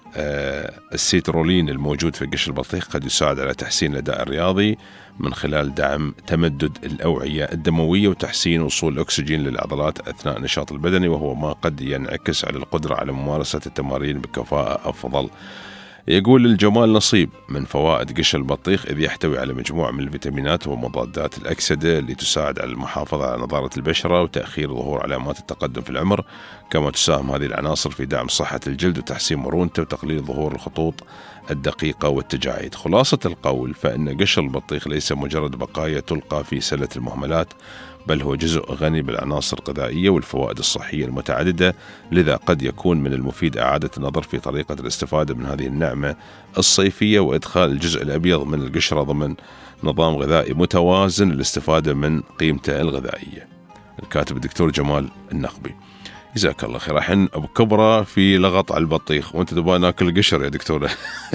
السيترولين الموجود في قشر البطيخ قد يساعد على تحسين الأداء الرياضي من خلال دعم تمدد الأوعية الدموية وتحسين وصول الأكسجين للعضلات أثناء النشاط البدني، وهو ما قد ينعكس على القدرة على ممارسة التمارين بكفاءة أفضل. يقول الجمال نصيب من فوائد قشر البطيخ، إذ يحتوي على مجموعة من الفيتامينات ومضادات الأكسدة اللي تساعد على المحافظة على نضارة البشرة وتأخير ظهور علامات التقدم في العمر. كما تساهم هذه العناصر في دعم صحة الجلد وتحسين مرونته وتقليل ظهور الخطوط الدقيقة والتجاعيد. خلاصة القول، فإن قشر البطيخ ليس مجرد بقايا تلقى في سلة المهملات، بل هو جزء غني بالعناصر الغذائية والفوائد الصحية المتعددة، لذا قد يكون من المفيد إعادة النظر في طريقة الاستفادة من هذه النعمة الصيفية، وإدخال الجزء الأبيض من القشرة ضمن نظام غذائي متوازن للاستفادة من قيمته الغذائية. الكاتب الدكتور جمال النخبي. جزاك الله خير. الحين أبو كبرى في لغط على البطيخ وأنت تبغى ناكل قشر يا دكتور.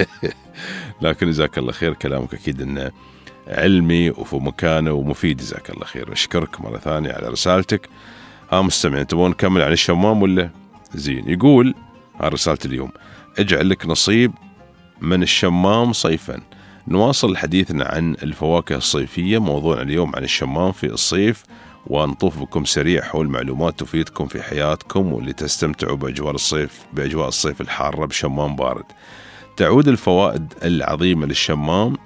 لكن جزاك الله خير، كلامك أكيد إنه علمي وفي مكانه ومفيد. جزاك الله خير، أشكرك مرة ثانية على رسالتك. مستمعين، تبغون نكمل عن الشمام ولا؟ زين. يقول رسالة اليوم: اجعل لك نصيب من الشمام صيفا. نواصل حديثنا عن الفواكه الصيفية. موضوع اليوم عن الشمام في الصيف، ونطوف بكم سريع حول معلومات تفيدكم في حياتكم واللي تستمتعوا بأجواء الصيف الحارة بشمام بارد. تعود الفوائد العظيمة للشمام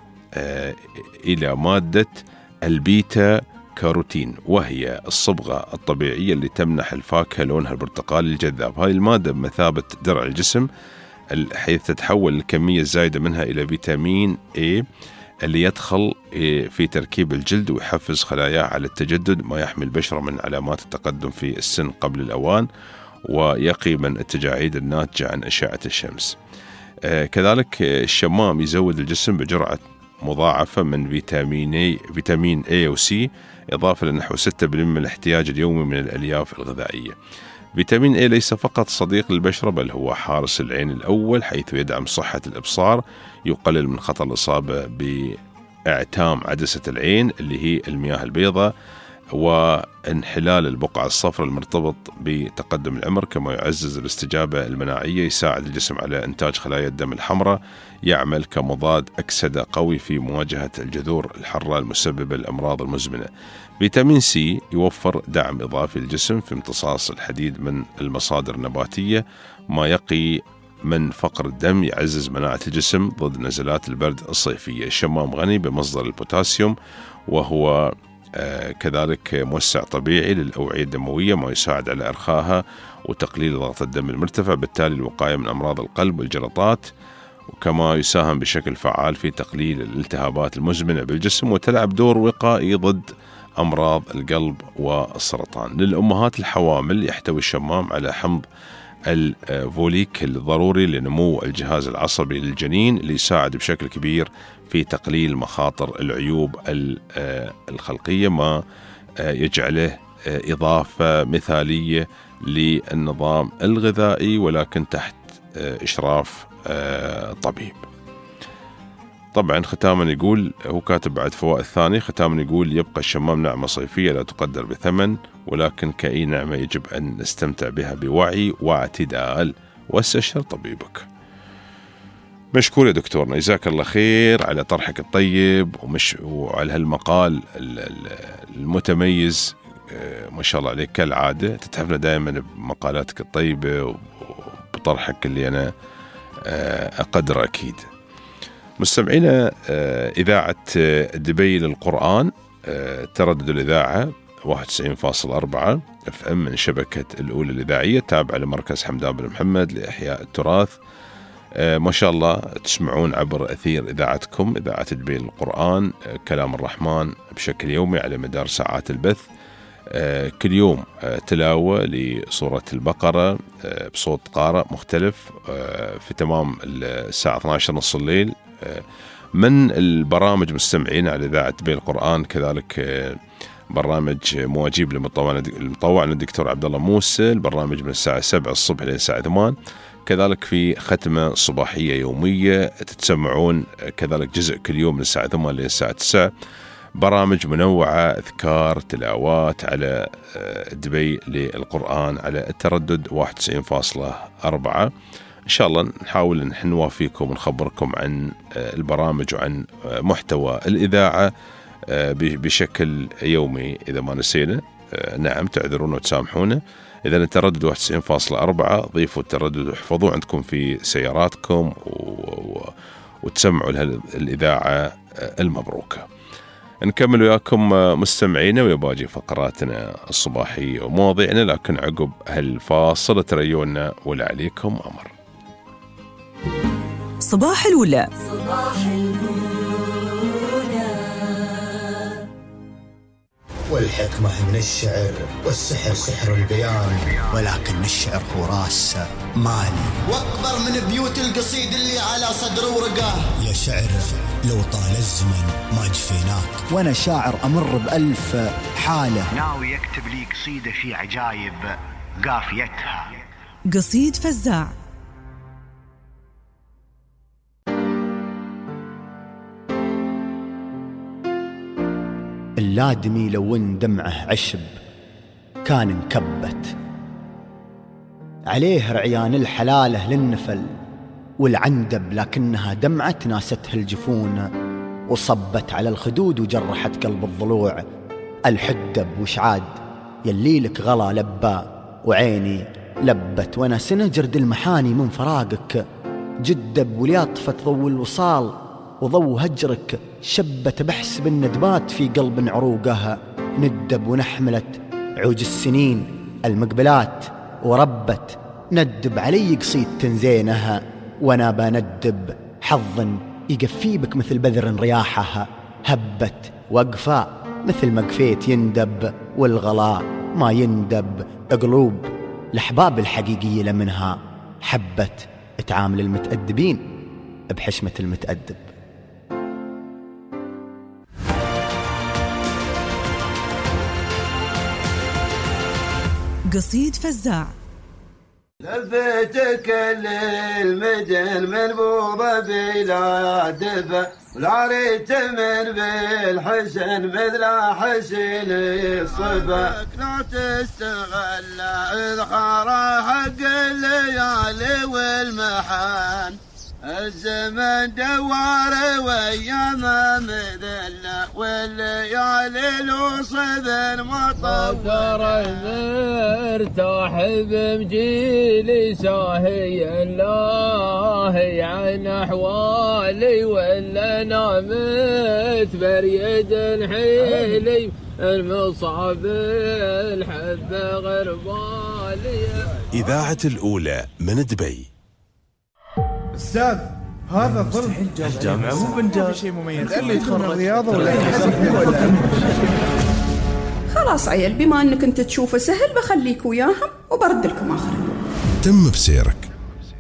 إلى مادة البيتا كاروتين، وهي الصبغة الطبيعية اللي تمنح الفاكهة لونها البرتقالي الجذاب. هذه المادة بمثابة درع الجسم، حيث تتحول الكمية الزايدة منها إلى فيتامين A اللي يدخل في تركيب الجلد ويحفز خلاياه على التجدد، ما يحمي البشرة من علامات التقدم في السن قبل الأوان، ويقي من التجاعيد الناتجة عن أشعة الشمس. كذلك الشمام يزود الجسم بجرعة مضاعفة من فيتامين A و C، إضافة لنحو 6% من الاحتياج اليومي من الألياف الغذائية. فيتامين A ليس فقط صديق للبشرة، بل هو حارس العين الأول، حيث يدعم صحة الإبصار، يقلل من خطر الإصابة بإعتام عدسة العين اللي هي المياه البيضاء، وانحلال البقع الصفراء المرتبط بتقدم العمر. كما يعزز الاستجابة المناعية، يساعد الجسم على إنتاج خلايا الدم الحمراء، يعمل كمضاد أكسدة قوي في مواجهة الجذور الحرة المسببة للأمراض المزمنة. فيتامين سي يوفر دعم إضافي للجسم في امتصاص الحديد من المصادر النباتية، ما يقي من فقر الدم، يعزز مناعة الجسم ضد نزلات البرد الصيفية. الشمام غني بمصدر البوتاسيوم، وهو كذلك موسع طبيعي للأوعية الدموية، ما يساعد على إرخائها وتقليل ضغط الدم المرتفع، بالتالي الوقاية من أمراض القلب والجلطات. وكما يساهم بشكل فعال في تقليل الالتهابات المزمنة بالجسم، وتلعب دور وقائي ضد أمراض القلب والسرطان. للأمهات الحوامل يحتوي الشمام على حمض الفوليك الضروري لنمو الجهاز العصبي للجنين، اللي يساعد بشكل كبير في تقليل مخاطر العيوب الخلقية، ما يجعله إضافة مثالية للنظام الغذائي ولكن تحت إشراف طبيب. طبعا ختاما يقول، هو كاتب بعد فوائد ثاني، ختاما يقول: يبقى الشمام نعمة صيفية لا تقدر بثمن، ولكن كأي نعمة يجب أن نستمتع بها بوعي واعتدال، واستشر طبيبك. مشكور يا دكتورنا، جزاك الله خير على طرحك الطيب وعلى هالمقال المتميز. ما شاء الله عليك كالعادة، تتحفنا دائما بمقالاتك الطيبة وبطرحك اللي أنا أقدر أكيد. مستمعينا، إذاعة دبي للقرآن، تردد الإذاعة 91.4 FM من شبكة الأولى الإذاعية، تابعة لمركز حمدان بن محمد لإحياء التراث. ما شاء الله تسمعون عبر أثير إذاعتكم إذاعة دبي للقرآن كلام الرحمن بشكل يومي على مدار ساعات البث. كل يوم تلاوة لسورة البقرة بصوت قارئ مختلف في تمام الساعة 12:30 الليل. من البرامج مستمعين على إذاعة دبي القرآن كذلك برنامج مواجيب المطوع عن الدكتور عبد الله موسى، البرنامج من الساعة 7 الصبح إلى الساعة 8. كذلك في ختمة صباحية يومية تتسمعون كذلك جزء كل يوم من الساعة 8 إلى الساعة 9. برامج منوعة، أذكار، تلاوات على دبي للقرآن على التردد 91.4. إن شاء الله نحاول أن نوافيكم ونخبركم عن البرامج وعن محتوى الإذاعة بشكل يومي إذا ما نسينا. نعم، تعذرونا وتسامحونا. إذا التردد 91.4 ضيفوا التردد واحفظوه عندكم في سياراتكم وتسمعوا الإذاعة المبروكة. نكمل وياكم مستمعينا ويباجي فقراتنا الصباحية ومواضيعنا، لكن عقب هالفاصل تريونا ولا عليكم أمر. صباح الأولى. والحكمة من الشعر والسحر سحر البيان، ولكن الشعر هو راس مالي واكبر من بيوت القصيد اللي على صدر ورقاه. يا شعر لو طال الزمن ما جفيناك، وانا شاعر امر بألف حالة، ناوي يكتب لي قصيدة في عجايب قافيتها. قصيد فزاع. اللادمي لو ان دمعه عشب كان انكبت عليه رعيان الحلالة للنفل والعندب، لكنها دمعة ناستها الجفون وصبت على الخدود وجرحت قلب الضلوع. الحدب وشعاد يليلك غلا لبى وعيني لبت، وانا سنجرد المحاني من فراقك جدب ولياطفة ضو الوصال وضو هجرك شبت بحسب الندبات في قلب عروقها. ندب ونحملت عوج السنين المقبلات وربت، ندب علي قصيد تنزينها وانا بندب حظ يقفي بك مثل بذر رياحها. هبت وقفا مثل ما قفيت يندب والغلاء ما يندب. قلوب الأحباب الحقيقية لمنها حبت تعامل المتأدبين بحشمة المتأدب. قصيد فزاع. لفيت كل المدن منبوضة بلا دفع، والعريت من بالحسن مثل حسن الصفا. لا تستغل إذخار حق الليالي والمحان، الزمن دوار وياما مذلة والليالي لوصد المطور. مرتاح بمجيلي ساهي الله عن أحوالي، ولا نامت بريد حيلي المصعب الحب غربالي. إذاعة الأولى من دبي. أستاذ هذا ظلم الجامعة مو بنجاح، في شيء مميز اللي يدخل الرياضة ولا خلاص عيل، بما أنك أنت تشوفه سهل بخليك وياهم وبرد لكم آخر. تم بسيرك.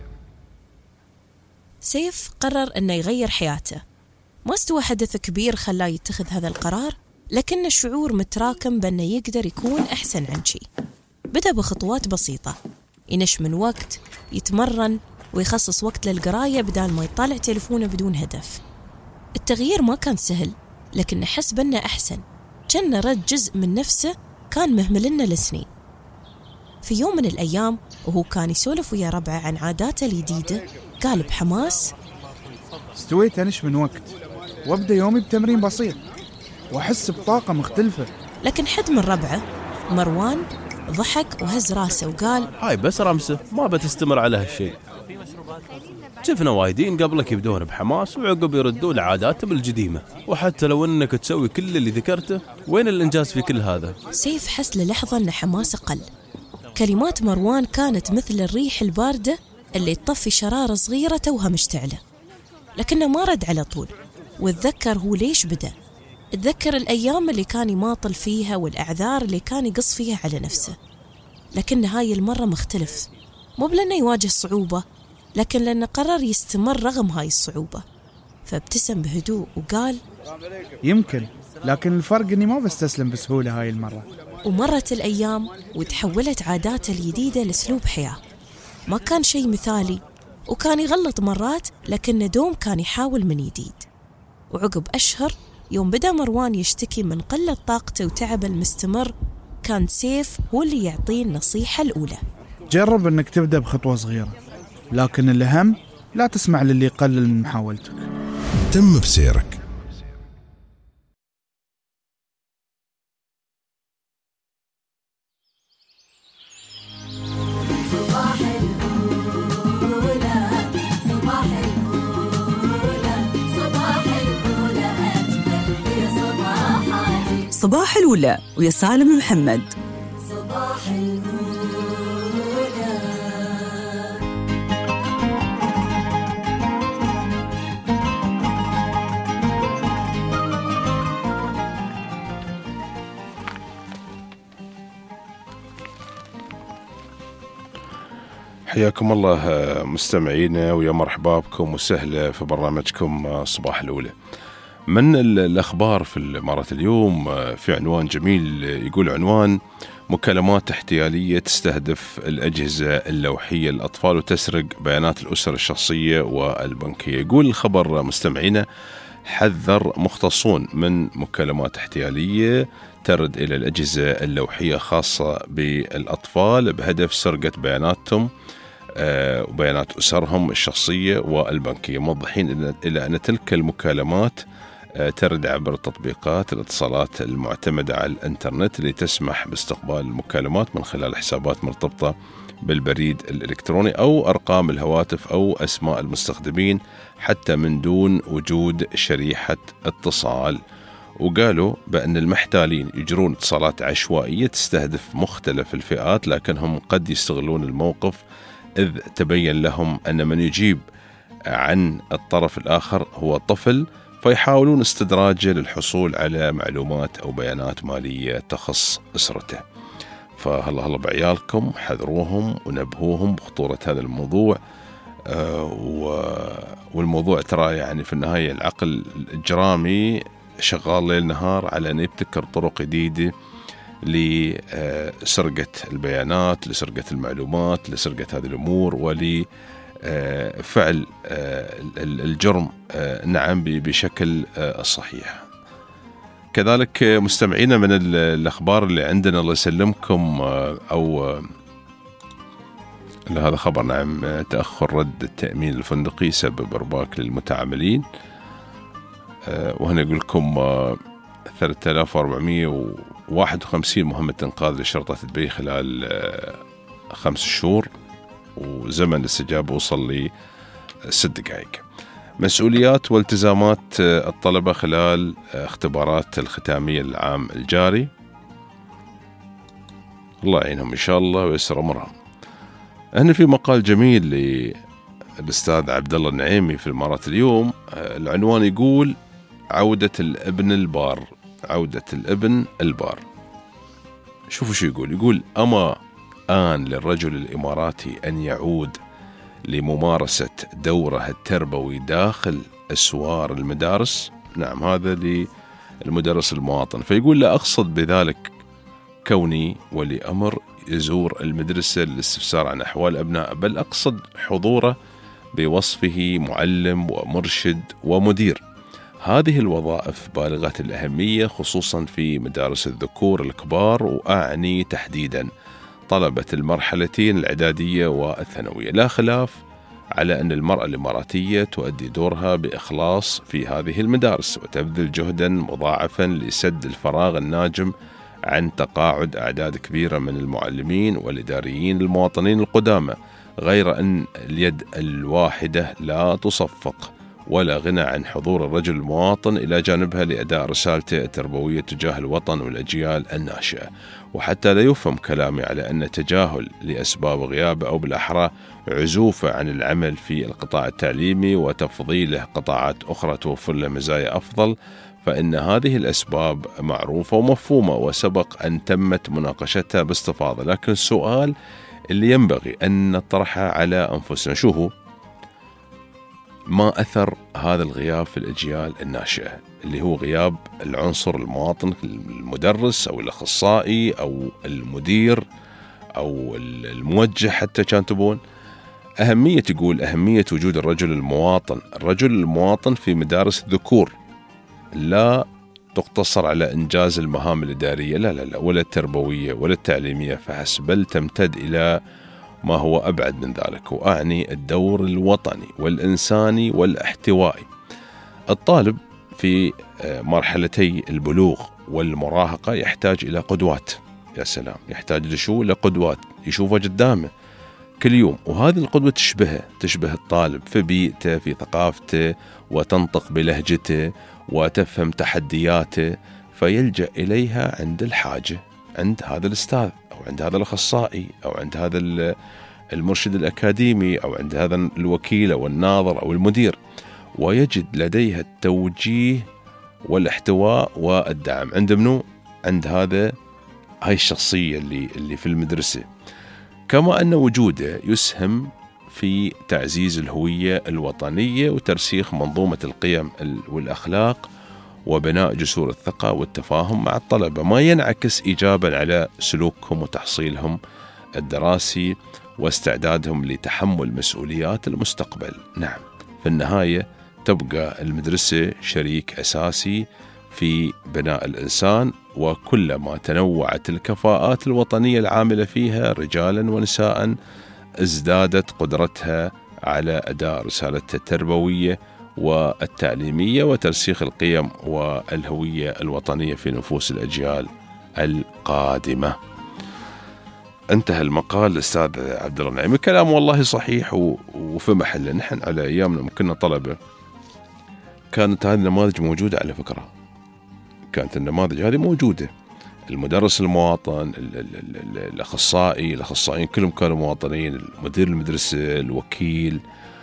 سيف قرر أنه يغير حياته. ما استوى حدث كبير خلاه يتخذ هذا القرار، لكن الشعور متراكم بأنه يقدر يكون أحسن عن شيء. بدأ بخطوات بسيطة، ينش من وقت، يتمرن ويخصص وقت للقراية بدال ما يطالع تليفونه بدون هدف. التغيير ما كان سهل، لكن حس بأنه أحسن، كان رد جزء من نفسه كان مهملنا لسنين. في يوم من الأيام وهو كان يسولف ويا ربعه عن عاداته الجديدة، قال بحماس: استويت أنش من وقت وابدأ يومي بتمرين بسيط وأحس بطاقة مختلفة. لكن حد من ربعه مروان ضحك وهز راسه وقال: هاي بس رمسة، ما بتستمر على هالشيء. شفنا وايدين قبلك يبدون بحماس وعقب يردون لعاداتهم القديمة، وحتى لو انك تسوي كل اللي ذكرته، وين الانجاز في كل هذا؟ سيف حس للحظة ان حماسه قل. كلمات مروان كانت مثل الريح الباردة اللي تطفي شرارة صغيرة توها مشتعلة، لكنه ما رد على طول، وتذكر هو ليش بدأ. تذكر الأيام اللي كان يماطل فيها والأعذار اللي كان يقص فيها على نفسه، لكن هاي المرة مختلف، مو لأنه يواجه صعوبة، لكن لأنه قرر يستمر رغم هاي الصعوبة. فابتسم بهدوء وقال: يمكن، لكن الفرق أني ما بستسلم بسهولة هاي المرة. ومرت الأيام وتحولت عاداته الجديدة لأسلوب حياة. ما كان شيء مثالي، وكان يغلط مرات، لكنه دوم كان يحاول من جديد. وعقب أشهر، يوم بدأ مروان يشتكي من قلة طاقته وتعبه المستمر، كان سيف هو اللي يعطيه النصيحة الأولى: جرب أنك تبدأ بخطوة صغيرة، لكن الأهم لا تسمع للي يقلل من محاولتك. تم بسيرك. صباح الأولى ويا سالم محمد. صباح الأولى. حياكم الله مستمعينا، ويا مرحبا بكم وسهلا في برنامجكم صباح الأولى. من الأخبار في الإمارات اليوم في عنوان جميل، يقول عنوان: مكالمات احتيالية تستهدف الأجهزة اللوحية للأطفال وتسرق بيانات الأسر الشخصية والبنكية. يقول الخبر مستمعينا: حذر مختصون من مكالمات احتيالية ترد إلى الأجهزة اللوحية خاصة بالأطفال بهدف سرقة بياناتهم وبيانات أسرهم الشخصية والبنكية، موضحين إلى أن تلك المكالمات ترد عبر تطبيقات الاتصالات المعتمدة على الإنترنت اللي تسمح باستقبال المكالمات من خلال حسابات مرتبطة بالبريد الإلكتروني أو أرقام الهواتف أو أسماء المستخدمين حتى من دون وجود شريحة اتصال. وقالوا بأن المحتالين يجرون اتصالات عشوائية تستهدف مختلف الفئات، لكنهم قد يستغلون الموقف إذ تبين لهم أن من يجيب عن الطرف الآخر هو طفل، فيحاولون استدراجه للحصول على معلومات أو بيانات مالية تخص أسرته. فهلا بعيالكم، حذروهم ونبهوهم بخطورة هذا الموضوع. والموضوع ترى يعني في النهاية العقل الإجرامي شغال ليل نهار على أن يبتكر طرق جديدة لسرقة البيانات، لسرقة المعلومات، لسرقة هذه الأمور، ولفعل الجرم نعم بشكل صحيح. كذلك مستمعينا، من الأخبار اللي عندنا الله يسلمكم، أو هذا خبر نعم: تأخر رد التأمين الفندقي سبب إرباك للمتعاملين. وهنا يقول لكم 3451 مهمة إنقاذ لشرطة دبي خلال 5 شهور، وزمن الاستجابة وصل ل 6 دقائق. مسؤوليات والتزامات الطلبة خلال اختبارات الختامية العام الجاري، الله يعينهم إن شاء الله ويسر أمرهم. هنا في مقال جميل للأستاذ عبد الله النعيمي في الإمارات اليوم، العنوان يقول: عودة الابن البار. عودة الابن البار. شوفوا شو يقول: أما آن للرجل الإماراتي أن يعود لممارسة دوره التربوي داخل أسوار المدارس. نعم، هذا للمدرس المواطن. فيقول: لا أقصد بذلك كوني ولي أمر يزور المدرسة للاستفسار عن أحوال أبناء، بل أقصد حضوره بوصفه معلم ومرشد ومدير. هذه الوظائف بالغة الأهمية خصوصا في مدارس الذكور الكبار، وأعني تحديدا طلبة المرحلتين الإعدادية والثانوية. لا خلاف على أن المرأة الإماراتية تؤدي دورها بإخلاص في هذه المدارس، وتبذل جهدا مضاعفا لسد الفراغ الناجم عن تقاعد أعداد كبيرة من المعلمين والإداريين المواطنين القدامى، غير أن اليد الواحدة لا تصفق، ولا غنى عن حضور الرجل المواطن إلى جانبها لأداء رسالته التربوية تجاه الوطن والأجيال الناشئة. وحتى لا يفهم كلامي على أن تجاهل لأسباب غيابه أو بالأحرى عزوفه عن العمل في القطاع التعليمي وتفضيله قطاعات أخرى توفر له مزايا أفضل، فإن هذه الأسباب معروفة ومفهومة وسبق أن تمت مناقشتها باستفاضة. لكن السؤال اللي ينبغي أن نطرحه على أنفسنا شو هو؟ ما أثر هذا الغياب في الأجيال الناشئة، اللي هو غياب العنصر المواطن، المدرس أو الأخصائي أو المدير أو الموجه حتى كان تبون. أهمية وجود الرجل المواطن في مدارس الذكور لا تقتصر على إنجاز المهام الإدارية لا ولا التربوية ولا التعليمية فحسب، بل تمتد إلى ما هو أبعد من ذلك، وأعني الدور الوطني والإنساني والاحتوائي. الطالب في مرحلتي البلوغ والمراهقة يحتاج إلى قدوات. يا سلام، يحتاج لشو؟ لقدوات يشوفها قدامه كل يوم، وهذه القدوة تشبه الطالب في بيئته في ثقافته، وتنطق بلهجته وتفهم تحدياته، فيلجأ إليها عند الحاجة، عند هذا الأستاذ أو عند هذا الأخصائي أو عند هذا المرشد الأكاديمي أو عند هذا الوكيل أو الناظر أو المدير، ويجد لديها التوجيه والاحتواء والدعم عند منو؟ عند هاي الشخصية اللي في المدرسة. كما أن وجوده يسهم في تعزيز الهوية الوطنية وترسيخ منظومة القيم والأخلاق وبناء جسور الثقة والتفاهم مع الطلبة، ما ينعكس إيجابا على سلوكهم وتحصيلهم الدراسي واستعدادهم لتحمل مسؤوليات المستقبل. نعم، في النهاية تبقى المدرسة شريك أساسي في بناء الإنسان، وكلما تنوعت الكفاءات الوطنية العاملة فيها رجالا ونساء ازدادت قدرتها على أداء رسالتها التربوية والتعليمية وترسيخ القيم والهوية الوطنية في نفوس الأجيال القادمة. انتهى المقال الأستاذ عبد الله النعيمي. كلام والله صحيح وفي محله. نحن على أيامنا كنا طلبة كانت هذه النماذج موجودة، على فكرة كانت النماذج هذه موجودة. المدرس المواطن، الأخصائيين كلهم كانوا مواطنين، مدير المدرسة، الوكيل،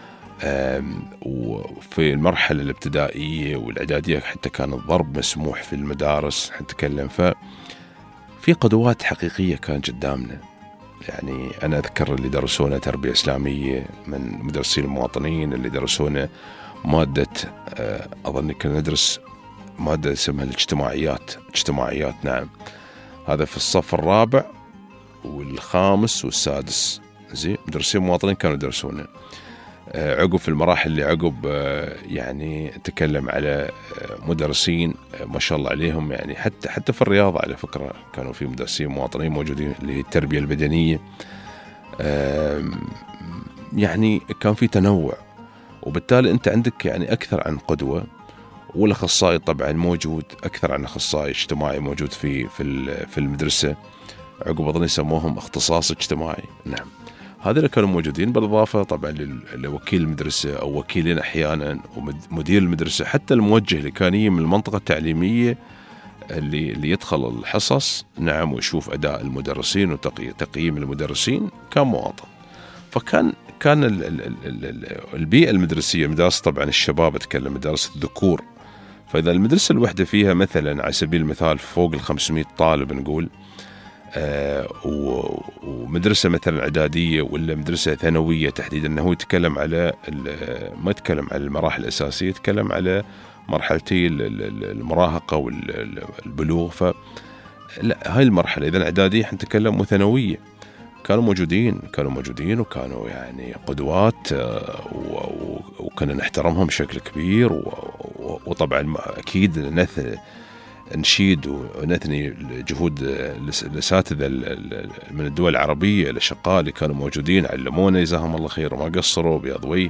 وفي المرحلة الابتدائية والإعدادية حتى كان الضرب مسموح في المدارس نتكلم. ففي قدوات حقيقية كان قدامنا. يعني أنا أذكر اللي درسونا تربية إسلامية من مدرسين المواطنين، اللي درسونا مادة أظن كنا ندرس مادة اسمها الاجتماعيات. نعم، هذا في الصف الرابع والخامس والسادس. زين، مدرسين مواطنين كانوا يدرسونا. عقب في المراحل اللي عقب يعني تكلم على مدرسين ما شاء الله عليهم، يعني حتى في الرياضة على فكرة كانوا في مدرسين مواطنين موجودين، اللي هي التربية البدنية. يعني كان في تنوع، وبالتالي أنت عندك يعني أكثر عن قدوة. والأخصائي طبعا موجود، أكثر عن أخصائي اجتماعي موجود في المدرسة. عقب أظن يسموهم اختصاص اجتماعي. نعم، هذول كانوا موجودين، بالإضافة طبعا لوكيل المدرسة أو وكيلين أحيانا ومدير المدرسة، حتى الموجه اللي كان يجي من المنطقة التعليمية اللي يدخل الحصص. نعم، ويشوف أداء المدرسين وتقييم المدرسين، كان مواطن. فكان البيئة المدرسية، مدارس طبعا الشباب أتكلم، مدارس الذكور. فإذا المدرسة الوحدة فيها مثلا على سبيل المثال فوق 500 طالب نقول، ومدرسة مثلا إعدادية ولا مدرسة ثانوية تحديدا، أنه يتكلم على ما يتكلم على المراحل الأساسية، يتكلم على مرحلتي المراهقة والبلوغ. لا هاي المرحلة إذا إعدادية حنتكلم وثانوية كانوا موجودين وكانوا يعني قدوات، وكنا نحترمهم بشكل كبير، وطبعا أكيد نشيد ونثني جهود الأساتذة من الدول العربية الأشقاء اللي كانوا موجودين علمونا جزاهم الله خير وما قصروا بيضوي.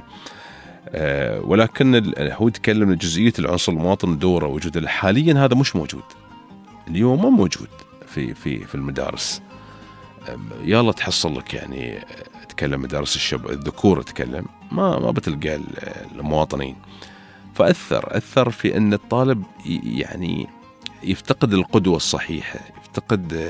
ولكن هو يتكلم عن جزئية العنصر المواطن دوره وجوده حاليا هذا مش موجود اليوم، ما موجود في المدارس. يلا تحصل لك يعني تكلم مدارس الذكور تكلم ما بتلقى المواطنين. فأثر في أن الطالب يعني يفتقد القدوة الصحيحة، يفتقد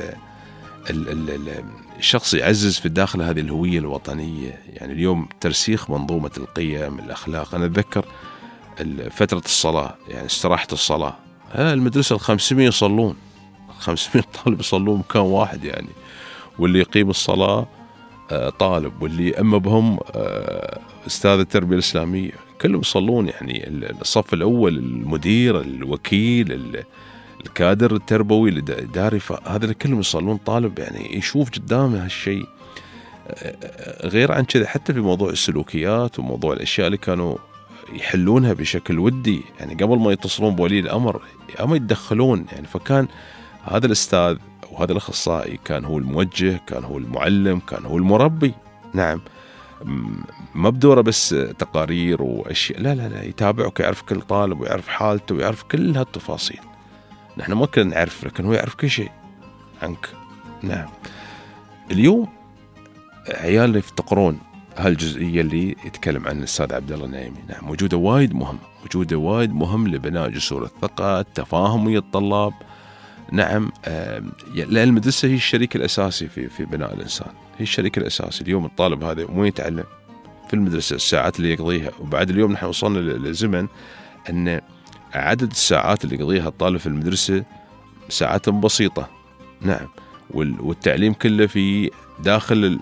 الشخص يعزز في الداخل هذه الهوية الوطنية. يعني اليوم ترسيخ منظومة القيم الأخلاق. أنا أتذكر فترة الصلاة يعني استراحة الصلاة، المدرسة 500 يصلون، 500 طالب يصلون مكان واحد يعني، واللي يقيم الصلاة طالب، واللي أما بهم أستاذ التربية الإسلامية كلهم يصلون. يعني الصف الأول المدير الوكيل الكادر التربوي الإداري، هذا كلهم يصلون طالب يعني يشوف قدامه هالشيء. غير عن كذا حتى في موضوع السلوكيات وموضوع الأشياء اللي كانوا يحلونها بشكل ودي، يعني قبل ما يتصلون بولي الأمر أما يتدخلون يعني. فكان هذا الأستاذ وهذا الأخصائي كان هو الموجه، كان هو المعلم، كان هو المربي. نعم، ما بدوره بس تقارير وأشياء، لا يتابعك، يعرف كل طالب ويعرف حالته ويعرف كل هالتفاصيل. نحن ما كنا نعرف، لكن هو يعرف كل شيء عنك. نعم، اليوم عيالنا يفتقرون هالجزئية اللي يتكلم عن الأستاذ عبد الله النعيمي. نعم، وجوده وايد مهم لبناء جسور الثقة، التفاهم ويا الطلاب. نعم، لأن المدرسة هي الشريك الأساسي في بناء الإنسان، هي الشريك الأساسي. اليوم الطالب هذا مو يتعلم في المدرسة الساعات اللي يقضيها، وبعد اليوم نحن وصلنا لزمن أن عدد الساعات اللي يقضيها الطالب في المدرسة ساعات بسيطة. نعم، والتعليم كله في داخل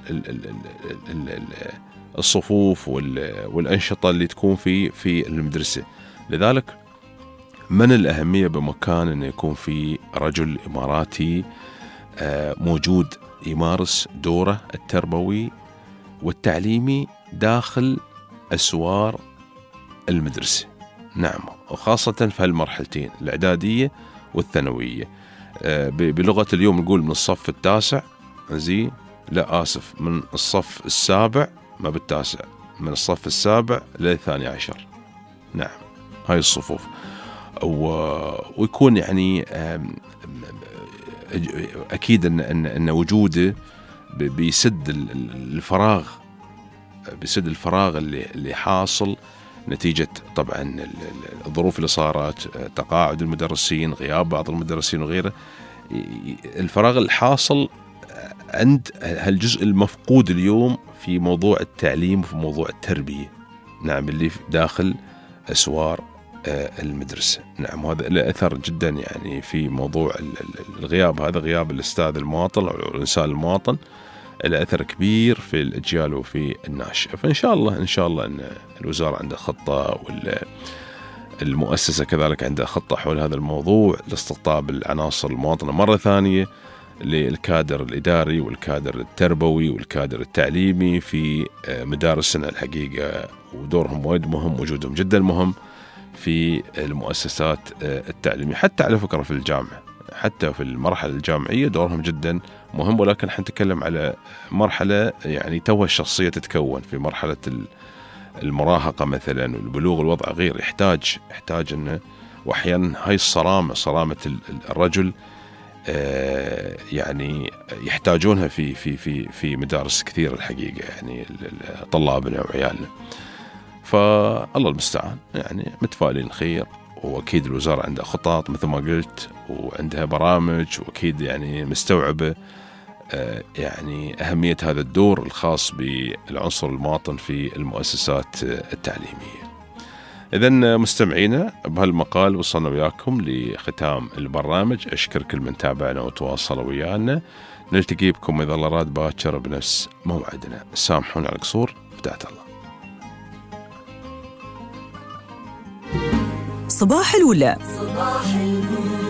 الصفوف والأنشطة اللي تكون في المدرسة. لذلك من الأهمية بمكان أن يكون في رجل إماراتي موجود يمارس دوره التربوي والتعليمي داخل أسوار المدرسة. نعم، وخاصة في هالمرحلتين الإعدادية والثانوية. بلغة اليوم نقول من الصف التاسع، لا آسف، من الصف السابع، ما بالتاسع، من الصف السابع للثاني عشر. نعم، هاي الصفوف. ويكون يعني أكيد أن وجوده بيسد الفراغ اللي حاصل نتيجة طبعا الظروف اللي صارت، تقاعد المدرسين، غياب بعض المدرسين وغيره. الفراغ الحاصل عند هالجزء المفقود اليوم في موضوع التعليم وفي موضوع التربية. نعم، اللي داخل أسوار المدرسة. نعم، هذا له أثر جدا يعني في موضوع الغياب. هذا غياب الأستاذ المواطن أو الإنسان المواطن له أثر كبير في الأجيال وفي الناشئة. فإن شاء الله أن الوزارة عندها خطة، والمؤسسة كذلك عندها خطة حول هذا الموضوع لاستقطاب العناصر المواطنة مرة ثانية للكادر الإداري والكادر التربوي والكادر التعليمي في مدارسنا الحقيقة. ودورهم وايد مهم، وجودهم جدا مهم في المؤسسات التعليمية. حتى على فكرة في الجامعة، حتى في المرحلة الجامعية دورهم جدا مهم. ولكن حنتكلم على مرحلة يعني توها الشخصية تتكون، في مرحلة المراهقة مثلا والبلوغ. الوضع غير، يحتاج أنه وأحيانا هاي صرامة الرجل يعني يحتاجونها في مدارس كثيرة الحقيقة، يعني طلابنا وعيالنا. فالله المستعان، يعني متفائلين خير. وأكيد الوزارة عندها خطط مثل ما قلت، وعندها برامج، وأكيد يعني مستوعبة يعني أهمية هذا الدور الخاص بالعنصر المواطن في المؤسسات التعليمية. إذن مستمعينا، بهالمقال وصلنا وياكم لختام البرنامج. أشكر كل من تابعنا وتواصل ويانا. نلتقي بكم إذا الله راد باكر بنفس موعدنا. سامحونا على القصور، فتحت الله. صباح الولا. صباح الولا.